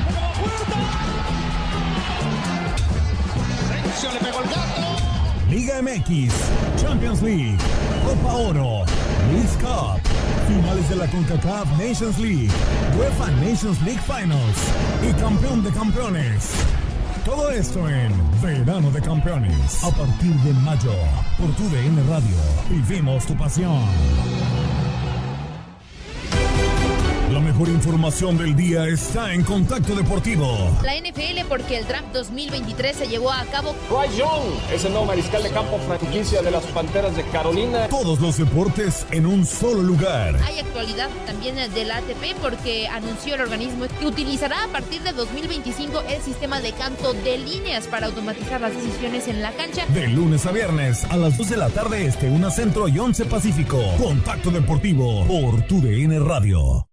Le pegó el gato. Liga M X, Champions League, Copa Oro, Leagues Cup, finales de la CONCACAF Nations League, UEFA Nations League Finals y campeón de campeones. Todo esto en Verano de Campeones. A partir de mayo, por tu D N Radio, vivimos tu pasión. La mejor información del día está en Contacto Deportivo. La N F L porque el draft dos mil veintitrés se llevó a cabo. Bryce Young es el nuevo mariscal de campo franquicia de las Panteras de Carolina. Todos los deportes en un solo lugar. Hay actualidad también del A T P porque anunció el organismo que utilizará a partir de dos mil veinticinco el sistema de canto de líneas para automatizar las decisiones en la cancha. De lunes a viernes a las dos de la tarde este, una centro y once pacífico. Contacto Deportivo por tu D N Radio.